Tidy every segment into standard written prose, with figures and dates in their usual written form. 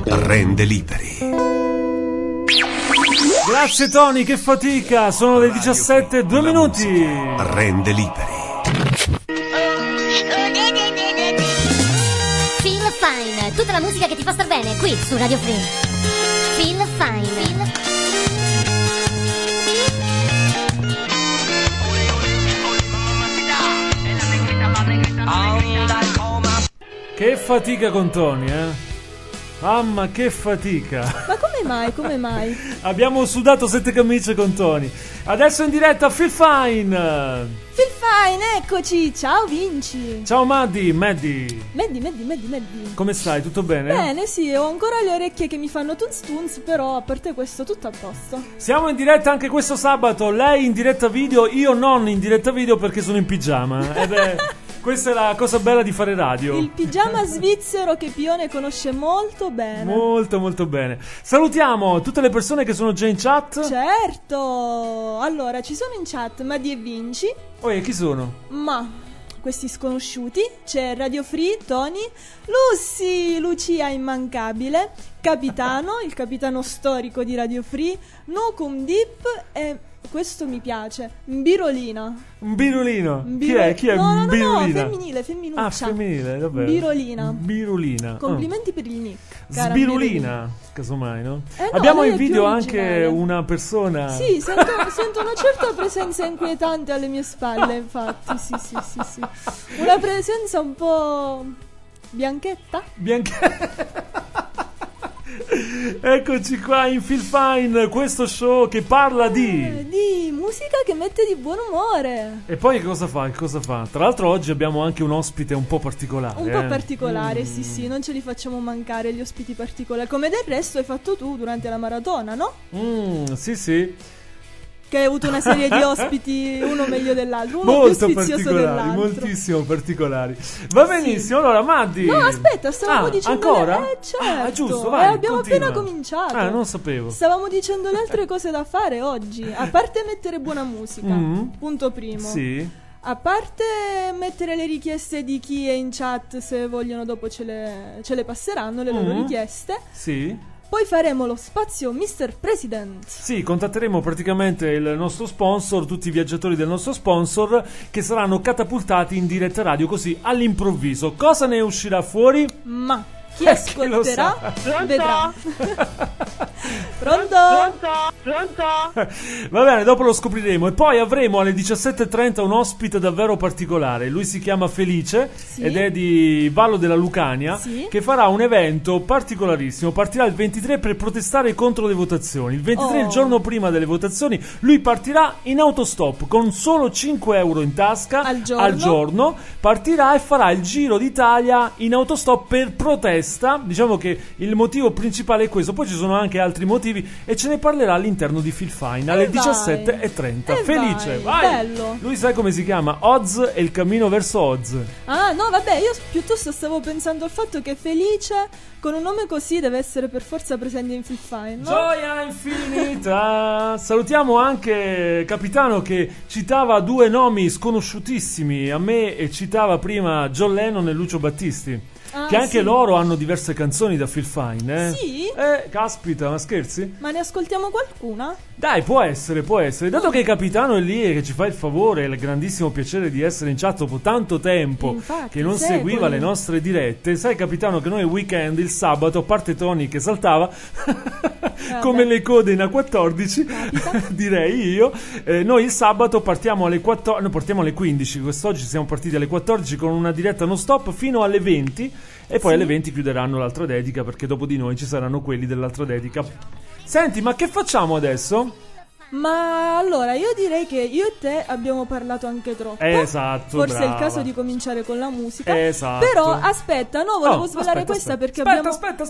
rende liberi. Grazie Tony, che fatica. Sono le 17, 2 minuti. Rende liberi. Feel Fine, tutta la musica che ti fa star bene qui su Radio Free. Feel Fine. Che fatica con Tony, eh? Mamma, che fatica. Ma come mai? Abbiamo sudato 7 camicie con Tony. Adesso in diretta Feel Fine. Feel Fine, eccoci. Ciao Vinci. Ciao Maddie. Maddie. Come stai? Tutto bene? Bene, sì, ho ancora le orecchie che mi fanno tunz, però a parte questo tutto a posto. Siamo in diretta anche questo sabato. Lei in diretta video, io non in diretta video perché sono in pigiama. Ed è... Questa è la cosa bella di fare radio. Il pigiama svizzero che Pione conosce molto bene. Molto bene. Salutiamo tutte le persone che sono già in chat. Certo. Allora, ci sono in chat Maddie e Vinci. Oh, e chi sono? Ma questi sconosciuti. C'è Radio Free, Tony, Lucia immancabile, Capitano, il capitano storico di Radio Free, Nukum Deep e... questo mi piace. Mbirolina. Chi è No, Mbirolina? femminuccia. Ah, femminile, davvero. Birolina. Complimenti per il nick. Sbirulina, casomai, no? No, abbiamo in lei è video più anche originale. una persona. Sì, sento una certa presenza inquietante alle mie spalle, infatti. Sì. Una presenza un po' bianchetta. Eccoci qua in Feel Fine, questo show che parla di musica che mette di buon umore. E poi che cosa fa? Tra l'altro oggi abbiamo anche un ospite un po' particolare. Un po' particolare, sì, non ce li facciamo mancare gli ospiti particolari. Come del resto hai fatto tu durante la maratona, no? Sì. Che hai avuto una serie di ospiti, uno meglio dell'altro, uno molto più sfizioso dell'altro. Moltissimo particolari. Va benissimo, sì. Allora Maddi. No, aspetta, stavamo dicendo ancora? Certo. Giusto, vai, abbiamo continua. appena cominciato. Non sapevo. Stavamo dicendo le altre cose da fare oggi. A parte mettere buona musica, punto primo. Sì. A parte mettere le richieste di chi è in chat, se vogliono dopo ce le passeranno le loro richieste. Sì. Poi faremo lo spazio Mr. President. Sì, contatteremo praticamente il nostro sponsor, tutti i viaggiatori del nostro sponsor, che saranno catapultati in diretta radio così all'improvviso. Cosa ne uscirà fuori? Ma chi ascolterà vedrà. Pronto? Va bene, dopo lo scopriremo. E poi avremo alle 17:30 un ospite davvero particolare. Lui si chiama Felice, sì, ed è di Vallo della Lucania, sì, che farà un evento particolarissimo. Partirà il 23 per protestare contro le votazioni. Il 23, il giorno prima delle votazioni, lui partirà in autostop con solo 5 euro in tasca al giorno. Partirà e farà il giro d'Italia in autostop per protesta. Diciamo che il motivo principale è questo. Poi ci sono anche altri motivi e ce ne parlerà all'interno di Feel Fine alle 17:30. Felice, vai! Bello. Lui sai come si chiama? Oz e il cammino verso Oz. Ah no, vabbè, io piuttosto stavo pensando al fatto che Felice con un nome così deve essere per forza presente in Feel Fine, no? Gioia infinita. Salutiamo anche Capitano che citava due nomi sconosciutissimi a me e citava prima John Lennon e Lucio Battisti. Che anche loro hanno diverse canzoni da Feel Fine, eh? Sì? Caspita, ma scherzi? Ma ne ascoltiamo qualcuna? Dai, può essere. Dato che Capitano è lì e che ci fa il favore e il grandissimo piacere di essere in chat dopo tanto tempo, infatti, che non seguiva le nostre dirette, sai Capitano che noi il weekend, il sabato, a parte Tony che saltava come le code in A14, direi io, noi il sabato partiamo alle 14, no, partiamo alle 15, quest'oggi siamo partiti alle 14 con una diretta non stop fino alle 20 e poi alle 20 chiuderanno l'altra dedica, perché dopo di noi ci saranno quelli dell'altra dedica. Senti, ma che facciamo adesso? Ma allora, io direi che io e te abbiamo parlato anche troppo. Esatto, forse brava. È il caso di cominciare con la musica. Esatto. Però aspetta, no, volevo svelare questa perché abbiamo Aspetta,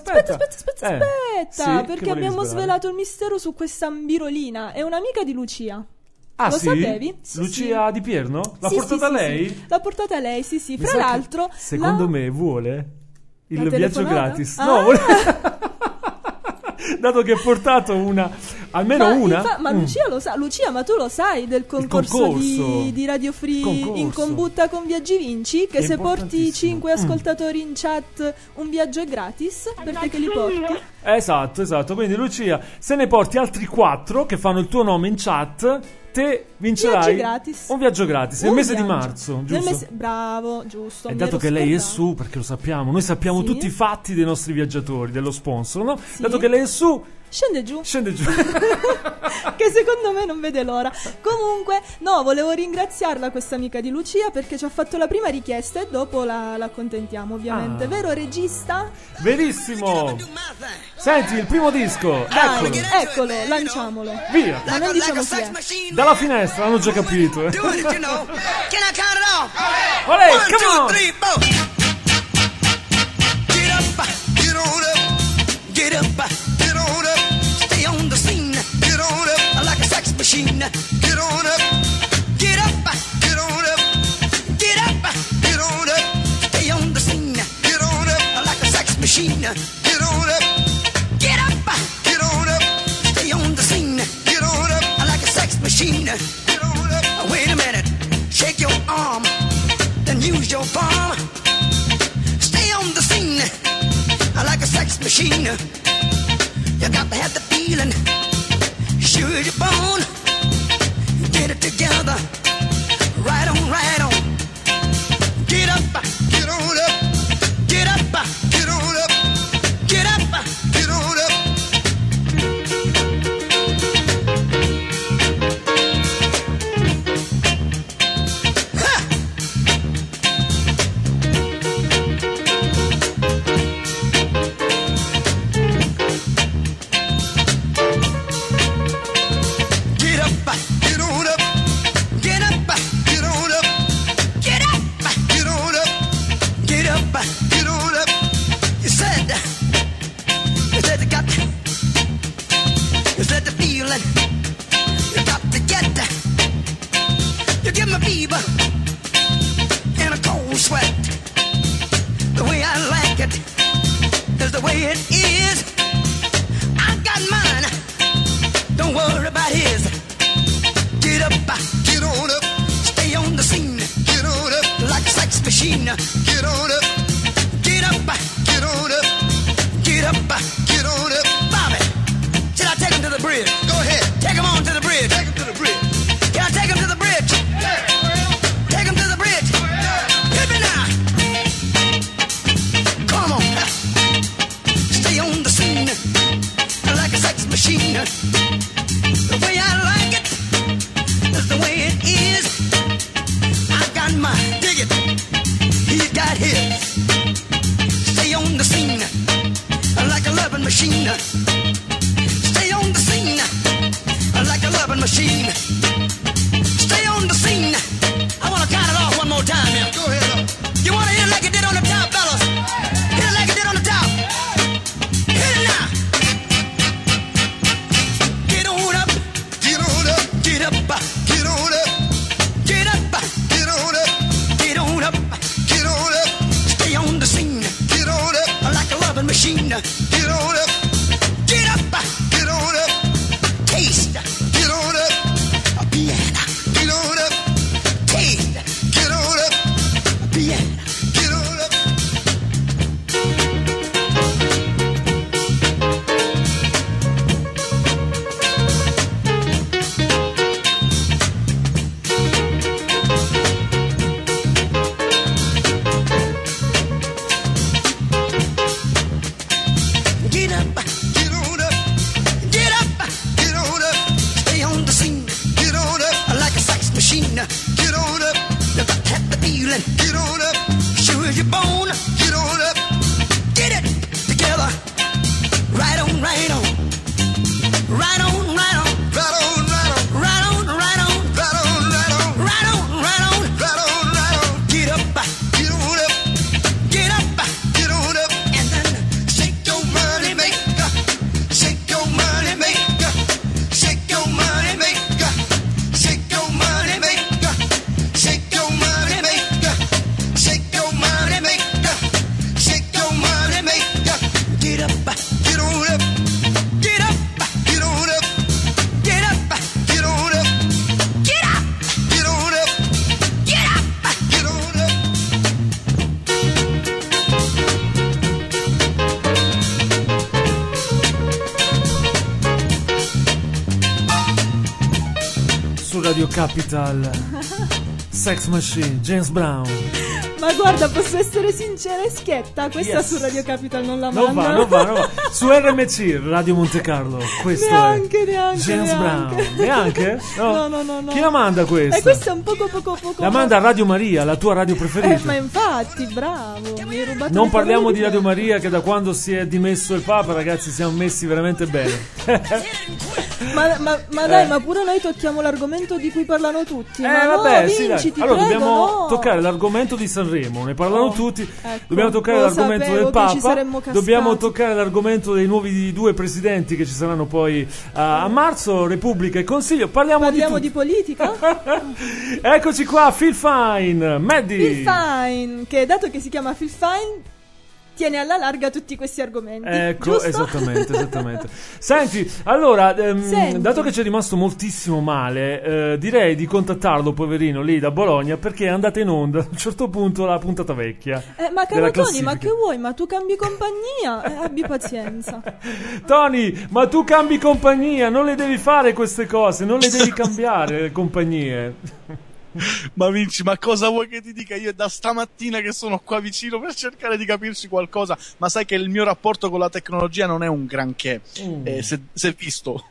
sì, perché abbiamo svelato il mistero su questa Mbirolina. È un'amica di Lucia. Ah, lo sì? sapevi? Lucia sì. Di Pierno? L'ha sì, portata sì, lei? Sì. L'ha portata lei, sì. Mi Fra l'altro, secondo me vuole il la viaggio telefonata? gratis. No, vuole... dato che ha portato Almeno una? Ma Lucia lo sa. Lucia, ma tu lo sai del concorso. Di Radio Free in combutta con Viaggi Vinci? Che se porti 5 ascoltatori in chat un viaggio è gratis per te che li porti. Esatto. Quindi Lucia, se ne porti altri 4 che fanno il tuo nome in chat, te vincerai un viaggio gratis nel mese di marzo, giusto? Bravo, giusto. E dato che lei è su, perché lo sappiamo, noi sappiamo tutti i fatti dei nostri viaggiatori, dello sponsor, no? Sì. Dato che lei è su, scende giù. Che secondo me non vede l'ora. Comunque, no, volevo ringraziarla, questa amica di Lucia, perché ci ha fatto la prima richiesta e dopo la accontentiamo, ovviamente. Vero, regista? Verissimo. Senti, il primo disco. Eccolo, lanciamolo. Via. Ma non diciamo chi è. Dalla finestra, hanno già capito. Olè, come on. Get up, get on up, stay on the scene. Get on up, like a sex machine. Get on up, get up, get on up, get up, get on up, stay on the scene. Get on up, like a sex machine. Get on up, get up, get on up, stay on the scene. Get on up, like a sex machine. Get on up. Wait a minute, shake your arm, then use your palm. Stay on the scene. Like a sex machine, you got to have the feeling, sure your bone, get it together, right on, right on. Get up, get on up, get up, get on up, get up, get on up. Ha! You got to get that. You give me fever and a cold sweat. The way I like it is the way it is. I got mine, don't worry about his. Get up, get on up, stay on the scene. Get on up, like a sex machine. Get on up, get up, get on up, get up, get on up. Bobby, should I take him to the bridge? Go ahead. Take him on to the bridge. Take him to the bridge. Can I take him to the bridge? Yeah. Take him to the bridge. Yeah. Hit me now. Come on. Stay on the scene like a sex machine. The way I like it is the way it is. I got mine. Dig it. He's got his. Stay on the scene like a loving machine. Stay on the scene like a loving machine. Stay on the scene. I want to count it off one more time here. Go ahead. You want to hit it like it did on the top, fellas? Hit it like it did on the top. Hit it now. Get on up. Get on up. Get up. Get on up. Get up. Get on up. Get on up. Get on up. Stay on the scene. Get on up. Like a loving machine. Get on up. Get up. Get on up. Taste. Get on up. A piano. Get on up. Taste. Get on up. A piano. Get on up. Get up. Get on up. Get up. Get on up. Stay on the scene. Get on up. Like a sex machine. Get on up. You got to have the feeling. Get on up. Sure as your bone. Get on up. Get it together. Right on, right on. Right on, right on. Right on, right on. Right on, right on. Right on, right on. Right on, right on. Right on, right on. Get up. Get on up. Get up. Get on up. And then shake your money maker. Shake your money maker. Shake your money maker. Shake your money maker. Shake your money maker. Shake your money maker. Shake your money maker. Get up. Get on up. su Radio Capital. Sex Machine, James Brown. Ma guarda, posso essere sincera e schietta, questa su Radio Capital non la manda. Non va. Su RMC, Radio Monte Carlo, questo neanche, James Brown. Neanche? No. Chi la manda questa? E questa è un poco. La manda a Radio Maria, la tua radio preferita. Ma infatti, bravo, mi hai rubato. Non parliamo di Radio Maria, che da quando si è dimesso il Papa, ragazzi, siamo messi veramente bene. ma dai, ma pure noi tocchiamo l'argomento di cui parlano tutti. Ma vabbè, no, sì, vinci, dai. Allora prego, dobbiamo toccare l'argomento di Sanremo, ne parlano tutti. Ecco, dobbiamo toccare l'argomento del Papa. Dobbiamo Dobbiamo toccare l'argomento dei nuovi 2 presidenti che ci saranno poi a marzo, Repubblica e Consiglio. Parliamo di politica? Eccoci qua, Phil Fine, Maddie. Phil Fine, che dato che si chiama Phil Fine tiene alla larga tutti questi argomenti. Ecco, giusto? esattamente. Senti, allora, dato che ci è rimasto moltissimo male, direi di contattarlo, poverino, lì da Bologna, perché è andata in onda a un certo punto la puntata vecchia. Ma caro Tony, ma che vuoi? Ma tu cambi compagnia? Abbi pazienza. Tony, ma tu cambi compagnia, non le devi fare queste cose, non le devi cambiare le compagnie. Ma Vinci, ma cosa vuoi che ti dica? Io è da stamattina che sono qua vicino per cercare di capirci qualcosa, ma sai che il mio rapporto con la tecnologia non è un granché, se visto.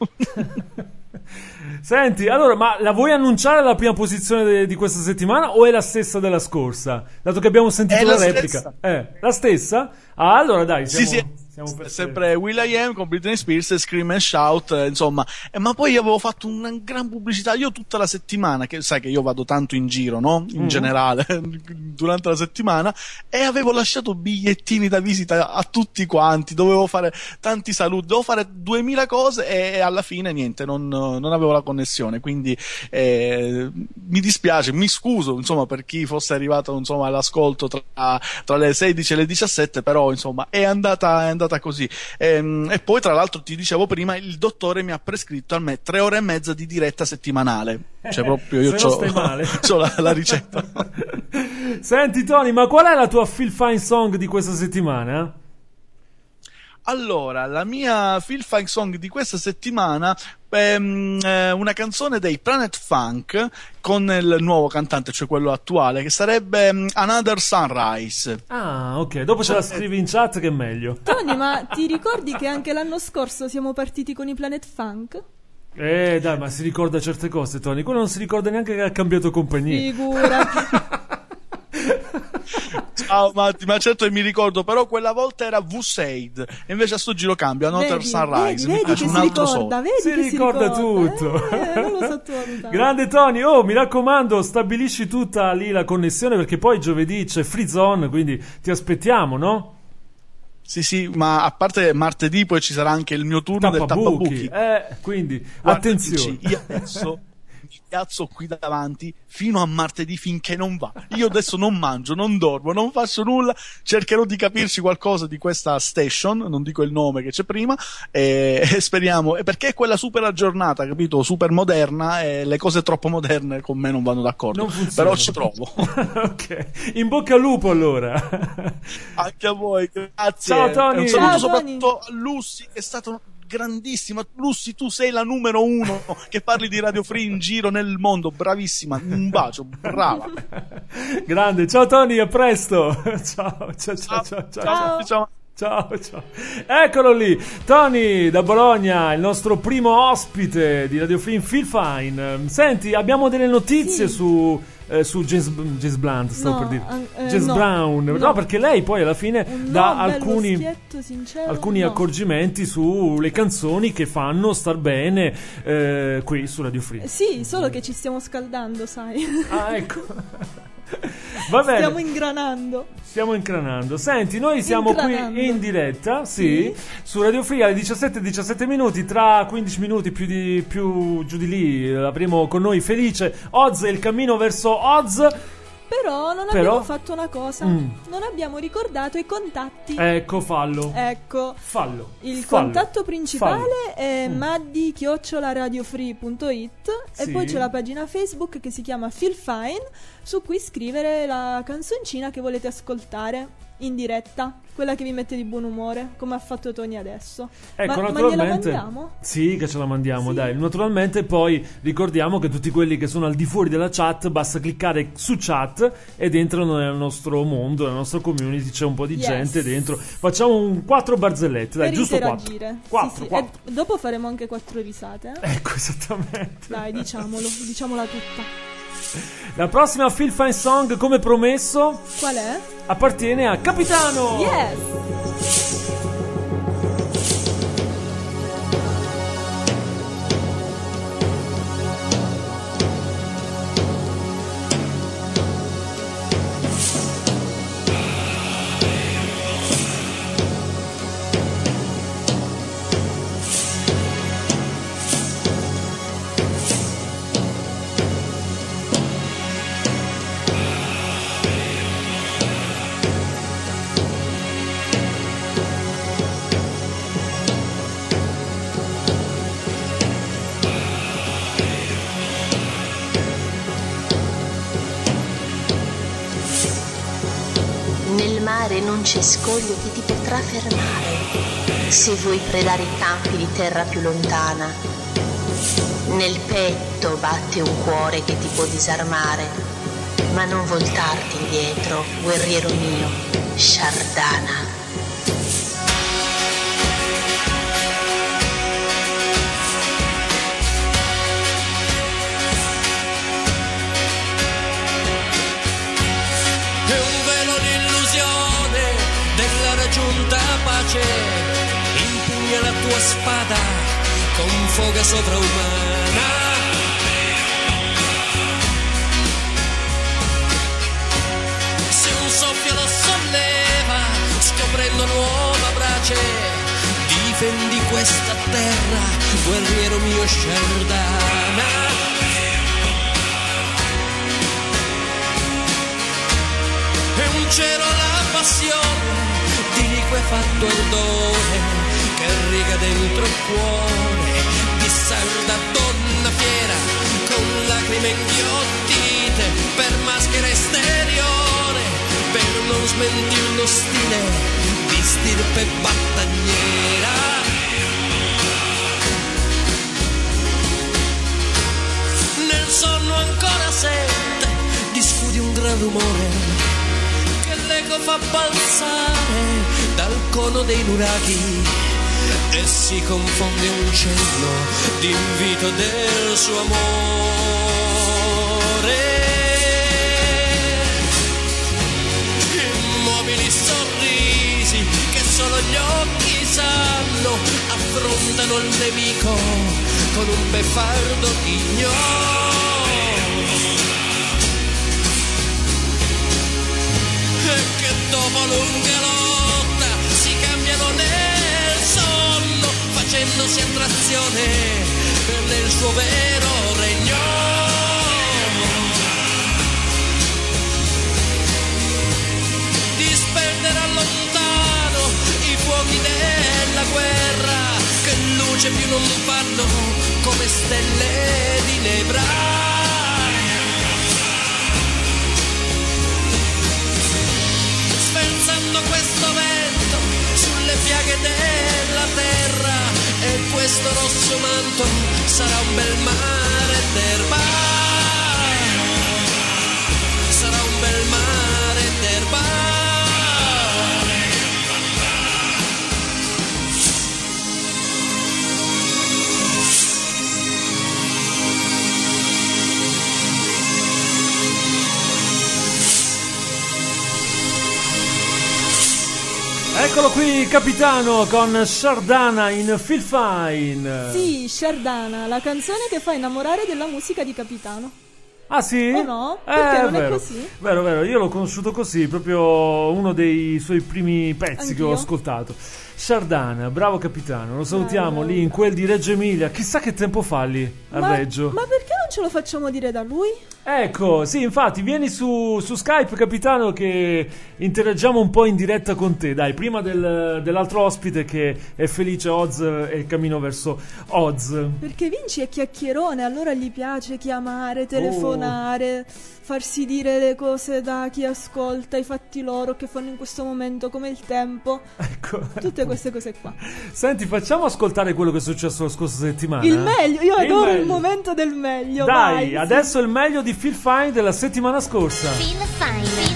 Senti, allora, ma la vuoi annunciare la prima posizione di questa settimana o è la stessa della scorsa? Dato che abbiamo sentito la replica. La stessa? Ah, allora dai, Sì. Sempre Will.i.am con Britney Spears e Scream and Shout, insomma. Ma poi avevo fatto una gran pubblicità io tutta la settimana, che sai che io vado tanto in giro, no? In generale durante la settimana, e avevo lasciato bigliettini da visita a tutti quanti, dovevo fare tanti saluti, dovevo fare 2000 cose e alla fine niente, non avevo la connessione, quindi mi dispiace, mi scuso insomma per chi fosse arrivato insomma all'ascolto tra le 16 e le 17, però insomma è andata così. E poi tra l'altro ti dicevo prima, il dottore mi ha prescritto a me 3 ore e mezza di diretta settimanale, cioè proprio io c'ho la ricetta. Senti Tony, ma qual è la tua Feel Fine Song di questa settimana? Allora, la mia Feel Fine Song di questa settimana è una canzone dei Planet Funk con il nuovo cantante, cioè quello attuale, che sarebbe Another Sunrise. Ah, ok, dopo ce la scrivi in chat che è meglio. Tony, ma ti ricordi che anche l'anno scorso siamo partiti con i Planet Funk? Dai, ma si ricorda certe cose, Tony. Quello non si ricorda neanche che ha cambiato compagnia. Figurati. Ciao Matti, ma certo che mi ricordo, però quella volta era V-Said e invece a sto giro cambio Another Sunrise. Vedi che un altro si ricorda tutto. Non lo sottovalutare. Grande Tony, mi raccomando, stabilisci tutta lì la connessione, perché poi giovedì c'è Free Zone, quindi ti aspettiamo, no? Sì, ma a parte martedì poi ci sarà anche il mio turno del tappabuchi. Quindi guarda, attenzione. Io adesso mi piazzo qui davanti fino a martedì finché non va. Io adesso non mangio, non dormo, non faccio nulla, cercherò di capirci qualcosa di questa station, non dico il nome che c'è prima, e speriamo, perché è quella super aggiornata, capito? Super moderna, e le cose troppo moderne con me non vanno d'accordo, però ci provo. Ok, in bocca al lupo allora. Anche a voi, grazie. Ciao Tony. Un saluto Ciao, soprattutto a Lucy, che è stato grandissima. Lucy, tu sei la numero 1 che parli di Radio Free in giro nel mondo, bravissima, un bacio, brava. Grande, ciao Tony, a presto. Ciao. Ciao. Eccolo lì, Tony da Bologna, il nostro primo ospite di Radio Free in Feel Fine. Senti, abbiamo delle notizie su James Blunt, stavo per dire James Brown. No, perché lei poi alla fine dà alcuni accorgimenti sulle canzoni che fanno star bene qui su Radio Free. Sì, solo che ci stiamo scaldando, sai. Ah, ecco. Va bene. Stiamo ingranando. Senti, noi siamo qui in diretta, sì, su Radio Free alle 17 minuti. Tra 15 minuti più giù di lì avremo con noi Felice, Oz e il cammino verso Oz. Però non abbiamo fatto una cosa. Non abbiamo ricordato i contatti. Ecco, fallo. Il contatto principale è maddi@radiofree.it e poi c'è la pagina Facebook che si chiama Feel Fine, su cui scrivere la canzoncina che volete ascoltare. in diretta, quella che vi mette di buon umore, come ha fatto Tony adesso. Ecco, ma naturalmente. gliela mandiamo? Sì, che ce la mandiamo, Sì. dai. Naturalmente poi ricordiamo che tutti quelli che sono al di fuori della chat, basta cliccare su chat ed entrano nel nostro mondo, nella nostra community, c'è un po' di Yes. gente dentro. Facciamo 4 barzellette, dai, Per giusto interagire. 4. Sì, sì. 4. E dopo faremo anche 4 risate. Ecco, esattamente. Dai, diciamola tutta. La prossima Feel Fine Song, come promesso, Qual è? appartiene a Capitano. Yes! Nel mare non c'è scoglio che ti potrà fermare se vuoi predare i campi di terra più lontana. Nel petto batte un cuore che ti può disarmare, ma non voltarti indietro, guerriero mio, Shardana. È un velo di illusione della raggiunta pace, impugna la tua spada con foga sovraumana. Se un soffio lo solleva, scoprendo nuova brace, difendi questa terra, guerriero mio Shardana. È un cielo la passione, di cui è fatto il done, che riga dentro il cuore, di sarda donna fiera, con lacrime inghiottite, per maschera esteriore, per non smentir lo stile, di stirpe battagliera. Nel sonno ancora sente, di scudi un gran rumore, l'eco fa balzare dal cono dei nuraghi e si confonde un cenno d'invito del suo amore. Immobili sorrisi che solo gli occhi sanno affrontano il nemico con un beffardo ghigno. Che dopo lunga lotta si cambiano nel sonno, facendosi attrazione per nel suo vero regno. Disperderà lontano i fuochi della guerra, che luce più non fanno come stelle di nebra. Sferzando questo vento sulle piaghe della terra, e questo rosso manto sarà un bel mare d'erba. Sarà un bel mare d'erba. Eccolo qui, Capitano, con Shardana in Feel Fine. Sì, Shardana, la canzone che fa innamorare della musica di Capitano. Ah sì? O no? Perché non è vero. così? Vero, io l'ho conosciuto così, proprio uno dei suoi primi pezzi che ho Anch'io. ascoltato. Shardana, bravo Capitano, lo salutiamo Bravo. lì in quel di Reggio Emilia. Chissà che tempo fa lì a Reggio. Ma perché non ce lo facciamo dire da lui? Ecco, sì, infatti, vieni su Skype, capitano, che interagiamo un po' in diretta con te. Dai, prima dell'altro ospite che è Felice Oz e il cammino verso Oz. Perché Vinci è chiacchierone, allora gli piace chiamare, telefonare, farsi dire le cose da chi ascolta, i fatti loro che fanno in questo momento, come il tempo. Ecco. Tutte queste cose qua. Senti, facciamo ascoltare quello che è successo la scorsa settimana. Il meglio, io adoro il meglio. momento del meglio. Dai, vai, adesso il meglio di Feel Fine della settimana scorsa. Feel Fine.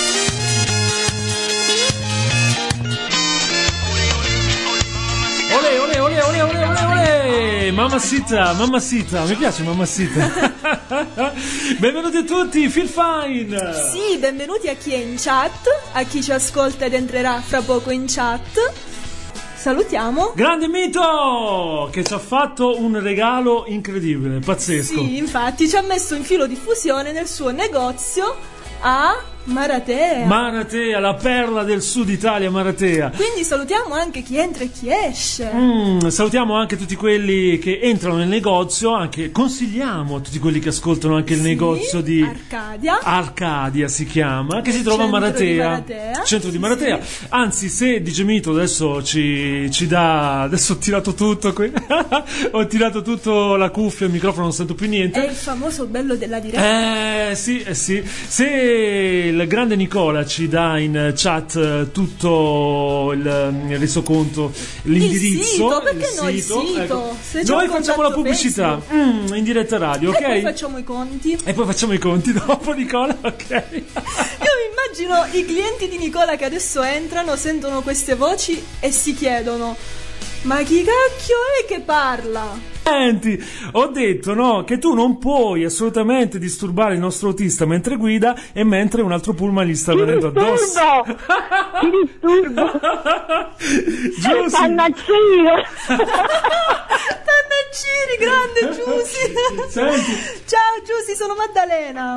Ole, ole, ole, ole, ole, ole, ole. Mamacita, mi piace Mamacita. Benvenuti a tutti, Feel Fine. Sì, benvenuti a chi è in chat, a chi ci ascolta ed entrerà fra poco in chat. Salutiamo. Grande Mito, che ci ha fatto un regalo incredibile, pazzesco. Sì, infatti ci ha messo in filo diffusione nel suo negozio a Maratea. Maratea, la perla del sud Italia, Maratea. Quindi salutiamo anche chi entra e chi esce. Salutiamo anche tutti quelli che entrano nel negozio, anche consigliamo a tutti quelli che ascoltano anche il negozio di Arcadia si chiama, che si trova a Maratea. Centro di Maratea. Sì. Anzi, se dice Mito adesso ci dà, adesso ho tirato tutto qui. Ho tirato tutto, la cuffia, il microfono, non sento più niente. È il famoso bello della diretta. Sì. Se il grande Nicola ci dà in chat tutto il resoconto, l'indirizzo, il sito. Ecco. Noi facciamo la pubblicità in diretta radio, ok? E poi facciamo i conti. Dopo, Nicola, ok? Io mi immagino i clienti di Nicola che adesso entrano, sentono queste voci e si chiedono: ma chi cacchio è che parla? Senti, ho detto no, che tu non puoi assolutamente disturbare il nostro autista mentre guida e mentre un altro pullman gli sta venendo addosso. Ti disturbo. Giussi. Tannaccino. Tannaccini, grande Giussi. Senti. Ciao Giussi, sono Maddalena.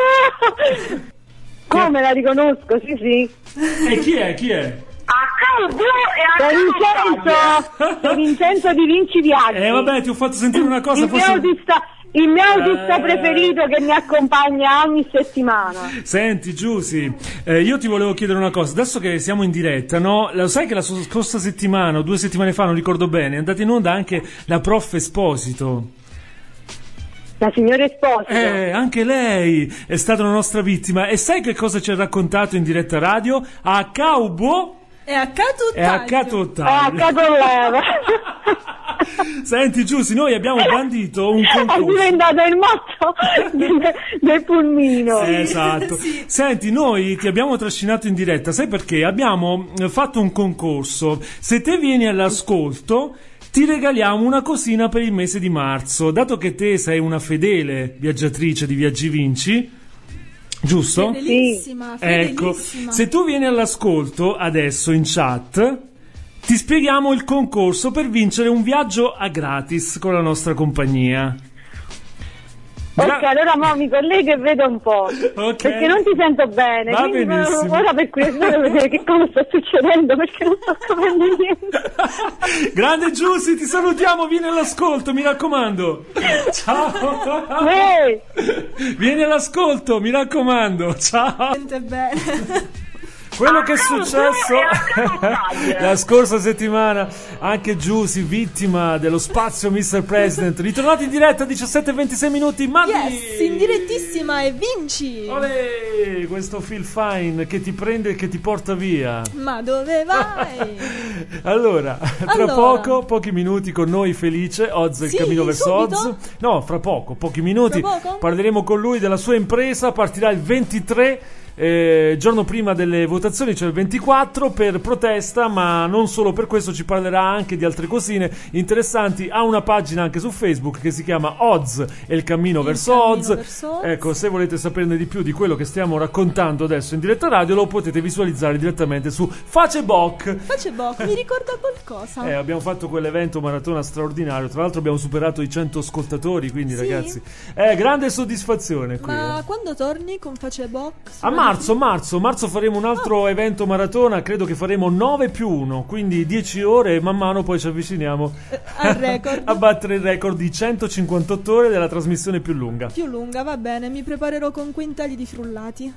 Come la riconosco, sì. E chi è? Vincenzo di Vinci Viaggi. Vabbè, ti ho fatto sentire una cosa. Il mio autista preferito che mi accompagna ogni settimana. Senti Giussi, io ti volevo chiedere una cosa. Adesso che siamo in diretta, no? Lo sai che la scorsa settimana o 2 settimane fa, non ricordo bene, è andata in onda anche la prof Esposito. La signora Esposito. Anche lei è stata una nostra vittima. E sai che cosa ci ha raccontato in diretta radio? A Caubo e a Catottaglio. Senti Giussi, noi abbiamo bandito un concorso. È diventato il motto del pulmino. Esatto. Sì. Senti, noi ti abbiamo trascinato in diretta, sai perché? Abbiamo fatto un concorso. Se te vieni all'ascolto, ti regaliamo una cosina per il mese di marzo. Dato che te sei una fedele viaggiatrice di Viaggi Vinci, giusto? Fedelissima. Ecco, se tu vieni all'ascolto adesso in chat, ti spieghiamo il concorso per vincere un viaggio a gratis con la nostra compagnia. Ok, allora mo mi collego e vedo un po'. Okay. Perché non ti sento bene. Va benissimo. Ora per curiosità devo vedere che cosa sta succedendo, perché non sto capendo niente. Grande Giussi, ti salutiamo, vieni all'ascolto, mi raccomando. Ciao. Vieni all'ascolto, mi raccomando. Ciao. Sente bene. Quello che è successo la scorsa settimana, anche Giussi, vittima dello spazio Mr. President, ritornati in diretta 17:26 minuti. Yes, in direttissima e vinci. Olè, questo Feel Fine che ti prende e che ti porta via. Ma dove vai? Allora, tra pochi minuti con noi Felice Oz, il cammino verso Oz. No, fra pochi minuti parleremo con lui della sua impresa. Partirà il 23 giorno prima delle votazioni, cioè il 24, per protesta, ma non solo per questo, ci parlerà anche di altre cosine interessanti. Ha una pagina anche su Facebook che si chiama Oz e il cammino verso Oz. Ecco, se volete saperne di più di quello che stiamo raccontando adesso in diretta radio, lo potete visualizzare direttamente su Facebook. Mi ricorda qualcosa. Abbiamo fatto quell'evento maratona straordinario, tra l'altro abbiamo superato i 100 ascoltatori, quindi ragazzi, grande soddisfazione qui. Ma quando torni con Facebook? A marzo faremo un altro evento maratona, credo che faremo 9+1, quindi 10 ore e man mano poi ci avviciniamo al record. A battere il record di 158 ore della trasmissione più lunga. Più lunga, va bene, mi preparerò con quintali di frullati.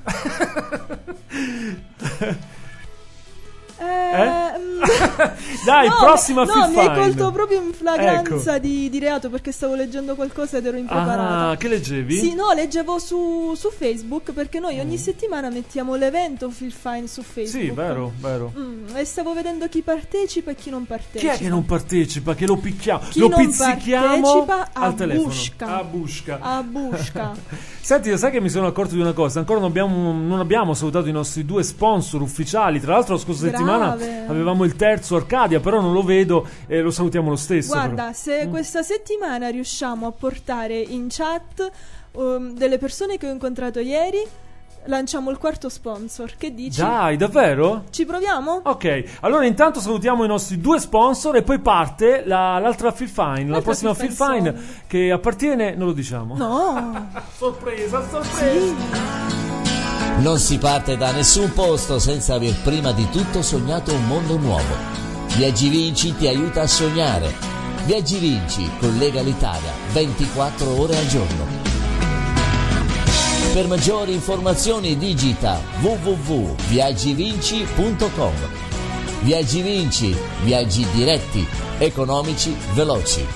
Dai, prossima no, Phil mi hai Fine. colto proprio in flagranza di reato, perché stavo leggendo qualcosa ed ero impreparata. Ah, che leggevi? Sì, no, leggevo su Facebook, perché noi ogni settimana mettiamo l'evento Phil Fine su Facebook. Sì, vero. E stavo vedendo chi partecipa e chi non partecipa. Chi è che non partecipa? Che lo picchiamo? Chi lo non pizzichiamo partecipa al telefono. a busca. Senti, sai che mi sono accorto di una cosa? Ancora non abbiamo salutato i nostri 2 sponsor ufficiali. Tra l'altro la scorsa settimana avevamo il terzo, Arcadia, però non lo vedo e lo salutiamo lo stesso. Guarda, se questa settimana riusciamo a portare in chat delle persone che ho incontrato ieri, lanciamo il quarto sponsor. Che dici? Dai, davvero? Ci proviamo? Ok, allora intanto salutiamo i nostri 2 sponsor e poi parte l'altra Phil Fine, la prossima Phil Fine che appartiene, non lo diciamo. No. sorpresa. Sì. Non si parte da nessun posto senza aver prima di tutto sognato un mondo nuovo. Viaggi Vinci ti aiuta a sognare. Viaggi Vinci collega l'Italia 24 ore al giorno. Per maggiori informazioni digita www.viaggivinci.com. Viaggi Vinci, viaggi diretti, economici, veloci.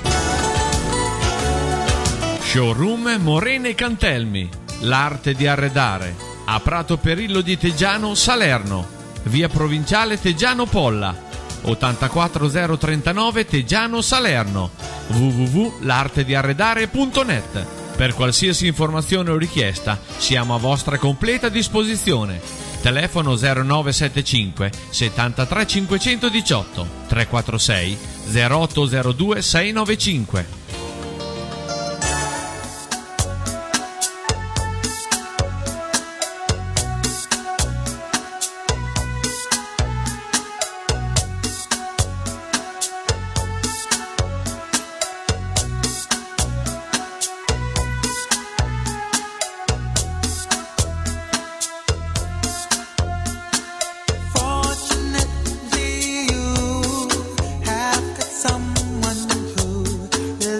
Showroom Morene Cantelmi, l'arte di arredare, a Prato Perillo di Teggiano, Salerno, via Provinciale Teggiano Polla, 84039 Teggiano Salerno, www.l'artediarredare.net. Per qualsiasi informazione o richiesta siamo a vostra completa disposizione. Telefono 0975 73 518 346 0802 695. Fortunately, you have got someone who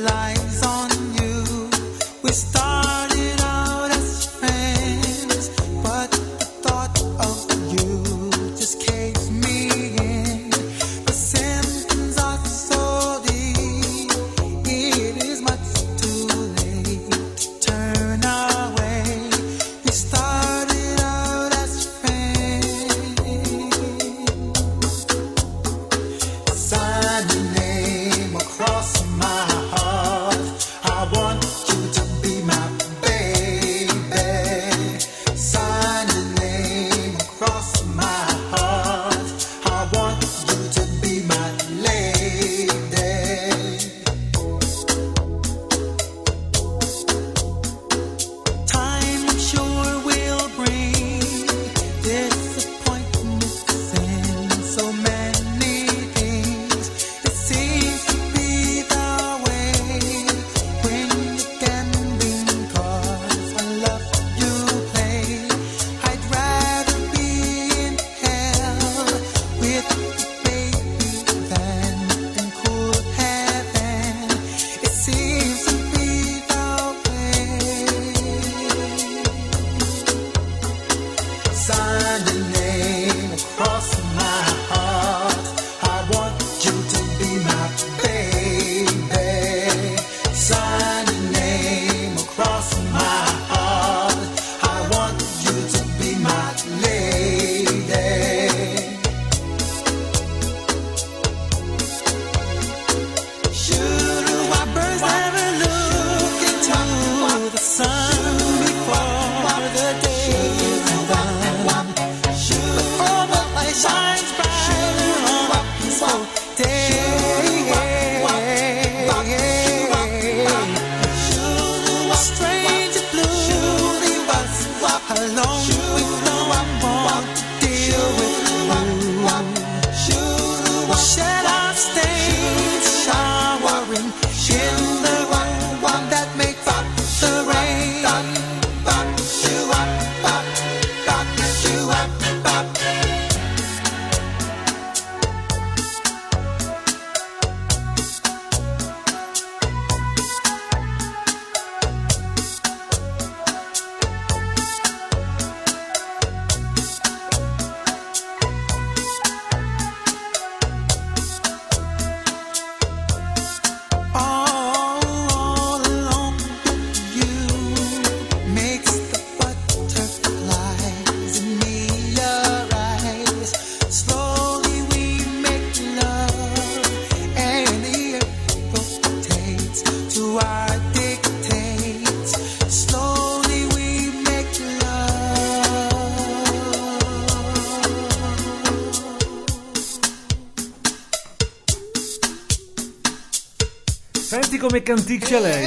Senti come canticchia lei.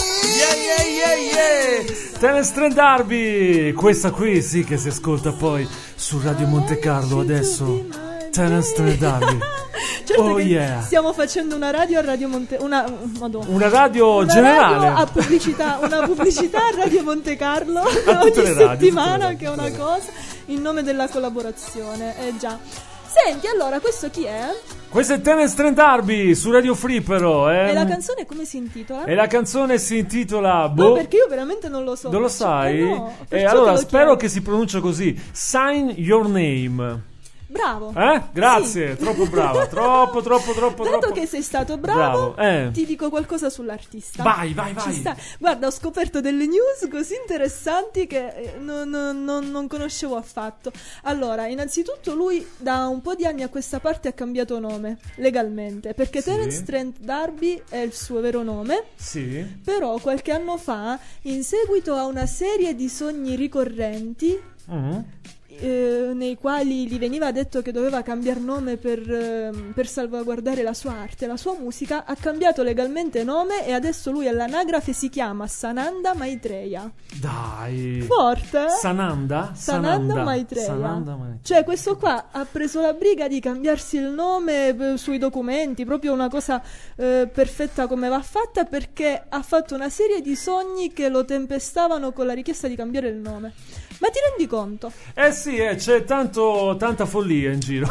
Yeah. Terence Trent D'Arby. Questa qui sì che si ascolta poi su Radio Monte Carlo adesso. Terence Trent D'Arby. Certo stiamo facendo una radio a Radio Monte una radio generale radio a pubblicità, una pubblicità a Radio Monte Carlo ogni settimana, che è una cosa in nome della collaborazione. Già. Senti, allora, questo chi è? Questo è Terence Trent D'Arby su Radio Free, però. E la canzone come si intitola? E la canzone si intitola No, perché io veramente non lo so. Non lo sai? No, allora spero che si pronuncia così. Sign Your Name. Bravo. Grazie, sì. Troppo brava. Troppo. Dato che sei stato bravo. Ti dico qualcosa sull'artista. Vai. Guarda, ho scoperto delle news così interessanti che non conoscevo affatto. Allora, innanzitutto lui da un po' di anni a questa parte ha cambiato nome legalmente, perché Terence Trent D'Arby è il suo vero nome. Sì. Però qualche anno fa, in seguito a una serie di sogni ricorrenti, nei quali gli veniva detto che doveva cambiare nome per salvaguardare la sua arte, la sua musica, ha cambiato legalmente nome e adesso lui all'anagrafe si chiama Sananda Maitreya. Dai, forte, eh? Sananda Maitreya. Cioè questo qua ha preso la briga di cambiarsi il nome sui documenti, proprio una cosa perfetta come va fatta, perché ha fatto una serie di sogni che lo tempestavano con la richiesta di cambiare il nome. Ma ti rendi conto? Sì, c'è tanta follia in giro.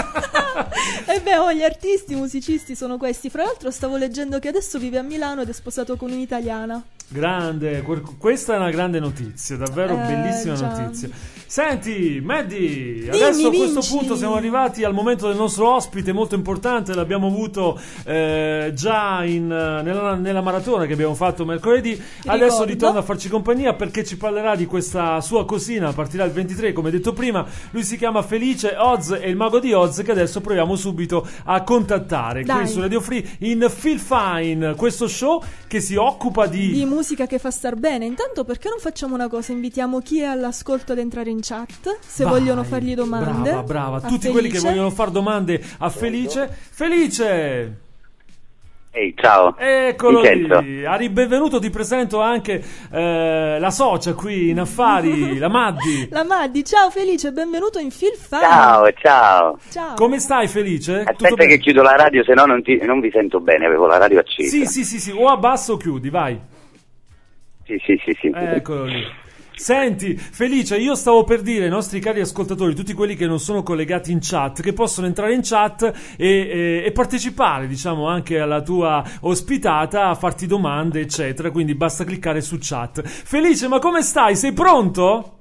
Gli artisti, i musicisti sono questi. Fra l'altro stavo leggendo che adesso vive a Milano ed è sposato con un'italiana. Grande, questa è una grande notizia, davvero bellissima notizia. Senti, Maddie, adesso a questo punto siamo arrivati al momento del nostro ospite molto importante, l'abbiamo avuto già nella maratona che abbiamo fatto mercoledì. Adesso ritorna a farci compagnia perché ci parlerà di questa sua cosina, partirà il 23 come detto prima. Lui si chiama Felice Oz, è il mago di Oz, che adesso proviamo subito a contattare. Qui su Radio Free in Feel Fine, questo show che si occupa di musica che fa star bene. Intanto perché non facciamo una cosa, invitiamo chi è all'ascolto ad entrare in chat se vogliono fargli domande. Brava, tutti quelli che vogliono fare domande a Felice. Ehi, ciao. Eccolo lì. Ari, benvenuto, ti presento anche la socia qui in affari, la Maddie. La Maddie, ciao Felice, benvenuto in Feel Fine. Ciao. Come stai Felice? Aspetta che chiudo la radio, se no non vi sento bene, avevo la radio accesa. Sì, o abbasso o chiudi, vai. Sì. Eccolo lì. Senti, Felice, io stavo per dire ai nostri cari ascoltatori, tutti quelli che non sono collegati in chat, che possono entrare in chat e partecipare, diciamo, anche alla tua ospitata, a farti domande, eccetera, quindi basta cliccare su chat. Felice, ma come stai? Sei pronto?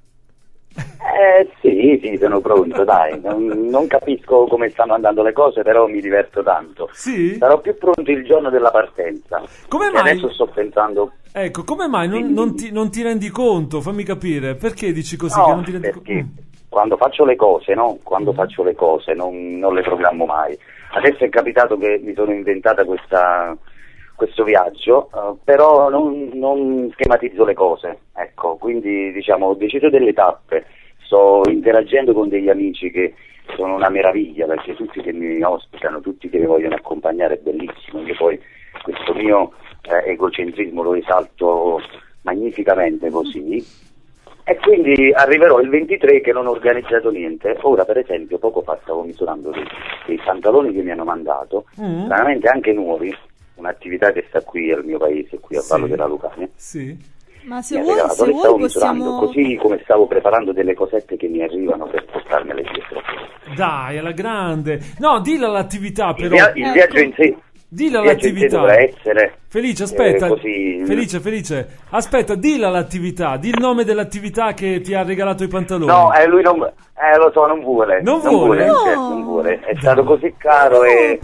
Sì, sono pronto, dai. Non capisco come stanno andando le cose, però mi diverto tanto. Sì? Sarò più pronto il giorno della partenza. Come mai? Adesso sto pensando... Ecco, come mai non ti rendi conto? Fammi capire, perché dici così? No, che non ti rendi perché quando faccio le cose, non le programmo mai. Adesso è capitato che mi sono inventata questo viaggio, però non schematizzo le cose, ecco, quindi diciamo ho deciso delle tappe, sto interagendo con degli amici che sono una meraviglia, perché tutti che mi ospitano, tutti che mi vogliono accompagnare, è bellissimo. Io poi questo mio egocentrismo lo esalto magnificamente così, e quindi arriverò il 23 che non ho organizzato niente. Ora per esempio poco fa stavo misurando dei pantaloni che mi hanno mandato, veramente anche nuovi, un'attività che sta qui al mio paese, qui a Vallo della Lucania. Sì. Ma se vuoi possiamo... misurando, così come stavo preparando delle cosette che mi arrivano per portarmele dietro. Dai, alla grande. No, dilla l'attività però. Il viaggio in sé. Dilla l'attività. Dovrà essere Felice, aspetta. Così... Felice. Aspetta, dilla l'attività, di il nome dell'attività che ti ha regalato i pantaloni. No, lui non lo so, non vuole. Non vuole. Non vuole. È stato così caro e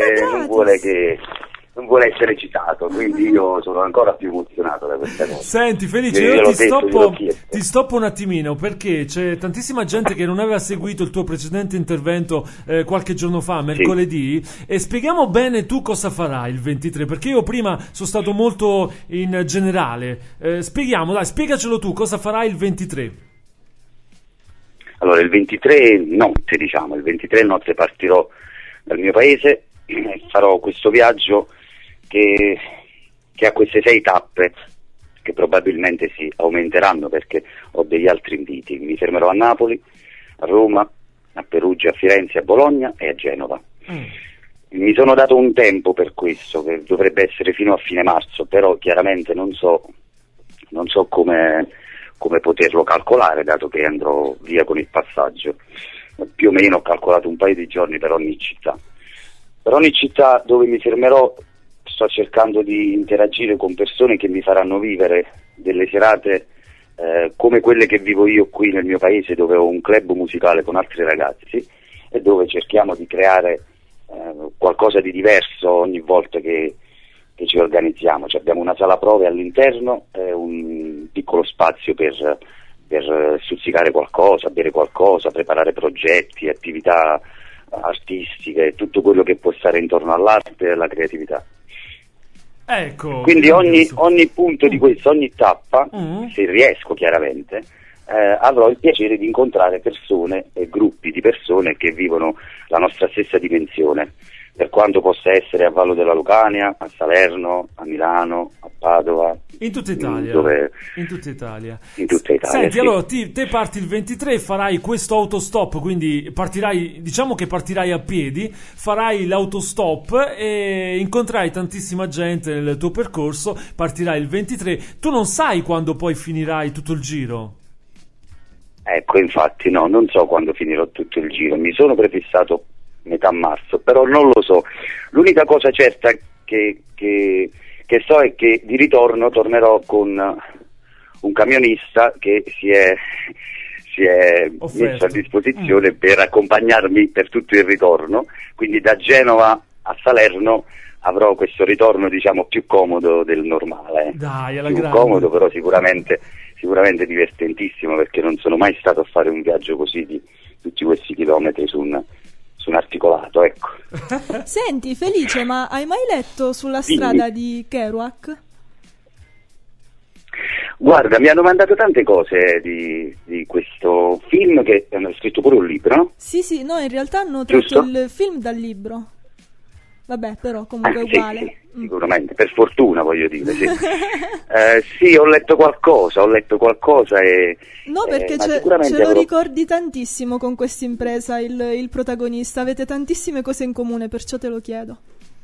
non vuole essere citato, quindi io sono ancora più emozionato da questa cosa. Senti Felice, io ti stoppo un attimino, perché c'è tantissima gente che non aveva seguito il tuo precedente intervento qualche giorno fa, mercoledì, e spieghiamo bene tu cosa farai il 23, perché io prima sono stato molto in generale. Spiegacelo tu, cosa farai il 23. Allora, il 23 notte partirò dal mio paese, farò questo viaggio che ha queste 6 tappe che probabilmente si aumenteranno perché ho degli altri inviti. Mi fermerò a Napoli, a Roma, a Perugia, a Firenze, a Bologna e a Genova. Mi sono dato un tempo per questo, che dovrebbe essere fino a fine marzo, però chiaramente non so come poterlo calcolare, dato che andrò via con il passaggio. Più o meno ho calcolato un paio di giorni per ogni città. Per ogni città dove mi fermerò sto cercando di interagire con persone che mi faranno vivere delle serate come quelle che vivo io qui nel mio paese, dove ho un club musicale con altri ragazzi e dove cerchiamo di creare qualcosa di diverso ogni volta che ci organizziamo. Abbiamo una sala prove all'interno, un piccolo spazio per stuzzicare qualcosa, bere qualcosa, preparare progetti, attività artistiche, tutto quello che può stare intorno all'arte e alla creatività. Ecco. Quindi ogni punto di questo, ogni tappa, se riesco chiaramente, avrò il piacere di incontrare persone e gruppi di persone che vivono la nostra stessa dimensione, per quanto possa essere a Vallo della Lucania, a Salerno, a Milano, a Padova. In tutta Italia. In tutta Italia. Senti, sì. allora te parti il 23, farai questo autostop, quindi diciamo che partirai a piedi, farai l'autostop e incontrerai tantissima gente nel tuo percorso, partirai il 23. Tu non sai quando poi finirai tutto il giro? Ecco, infatti no, non so quando finirò tutto il giro, mi sono prefissato metà marzo, però non lo so. L'unica cosa certa che so è che di ritorno tornerò con un camionista che si è messo a disposizione per accompagnarmi per tutto il ritorno, quindi da Genova a Salerno avrò questo ritorno, diciamo, più comodo del normale. Dai, alla più grande. Comodo, però sicuramente divertentissimo, perché non sono mai stato a fare un viaggio così di tutti questi chilometri su un articolato, ecco. Senti Felice, ma hai mai letto Sulla strada di Kerouac? Guarda, mi hanno mandato tante cose di questo film, che hanno scritto pure un libro, no? Sì, no, in realtà hanno tratto il film dal libro. Vabbè, però comunque è uguale. Sì, sicuramente, per fortuna, voglio dire, sì. Sì, ho letto qualcosa e... No, perché ce lo ricordi tantissimo con questa impresa, il protagonista, avete tantissime cose in comune, perciò te lo chiedo.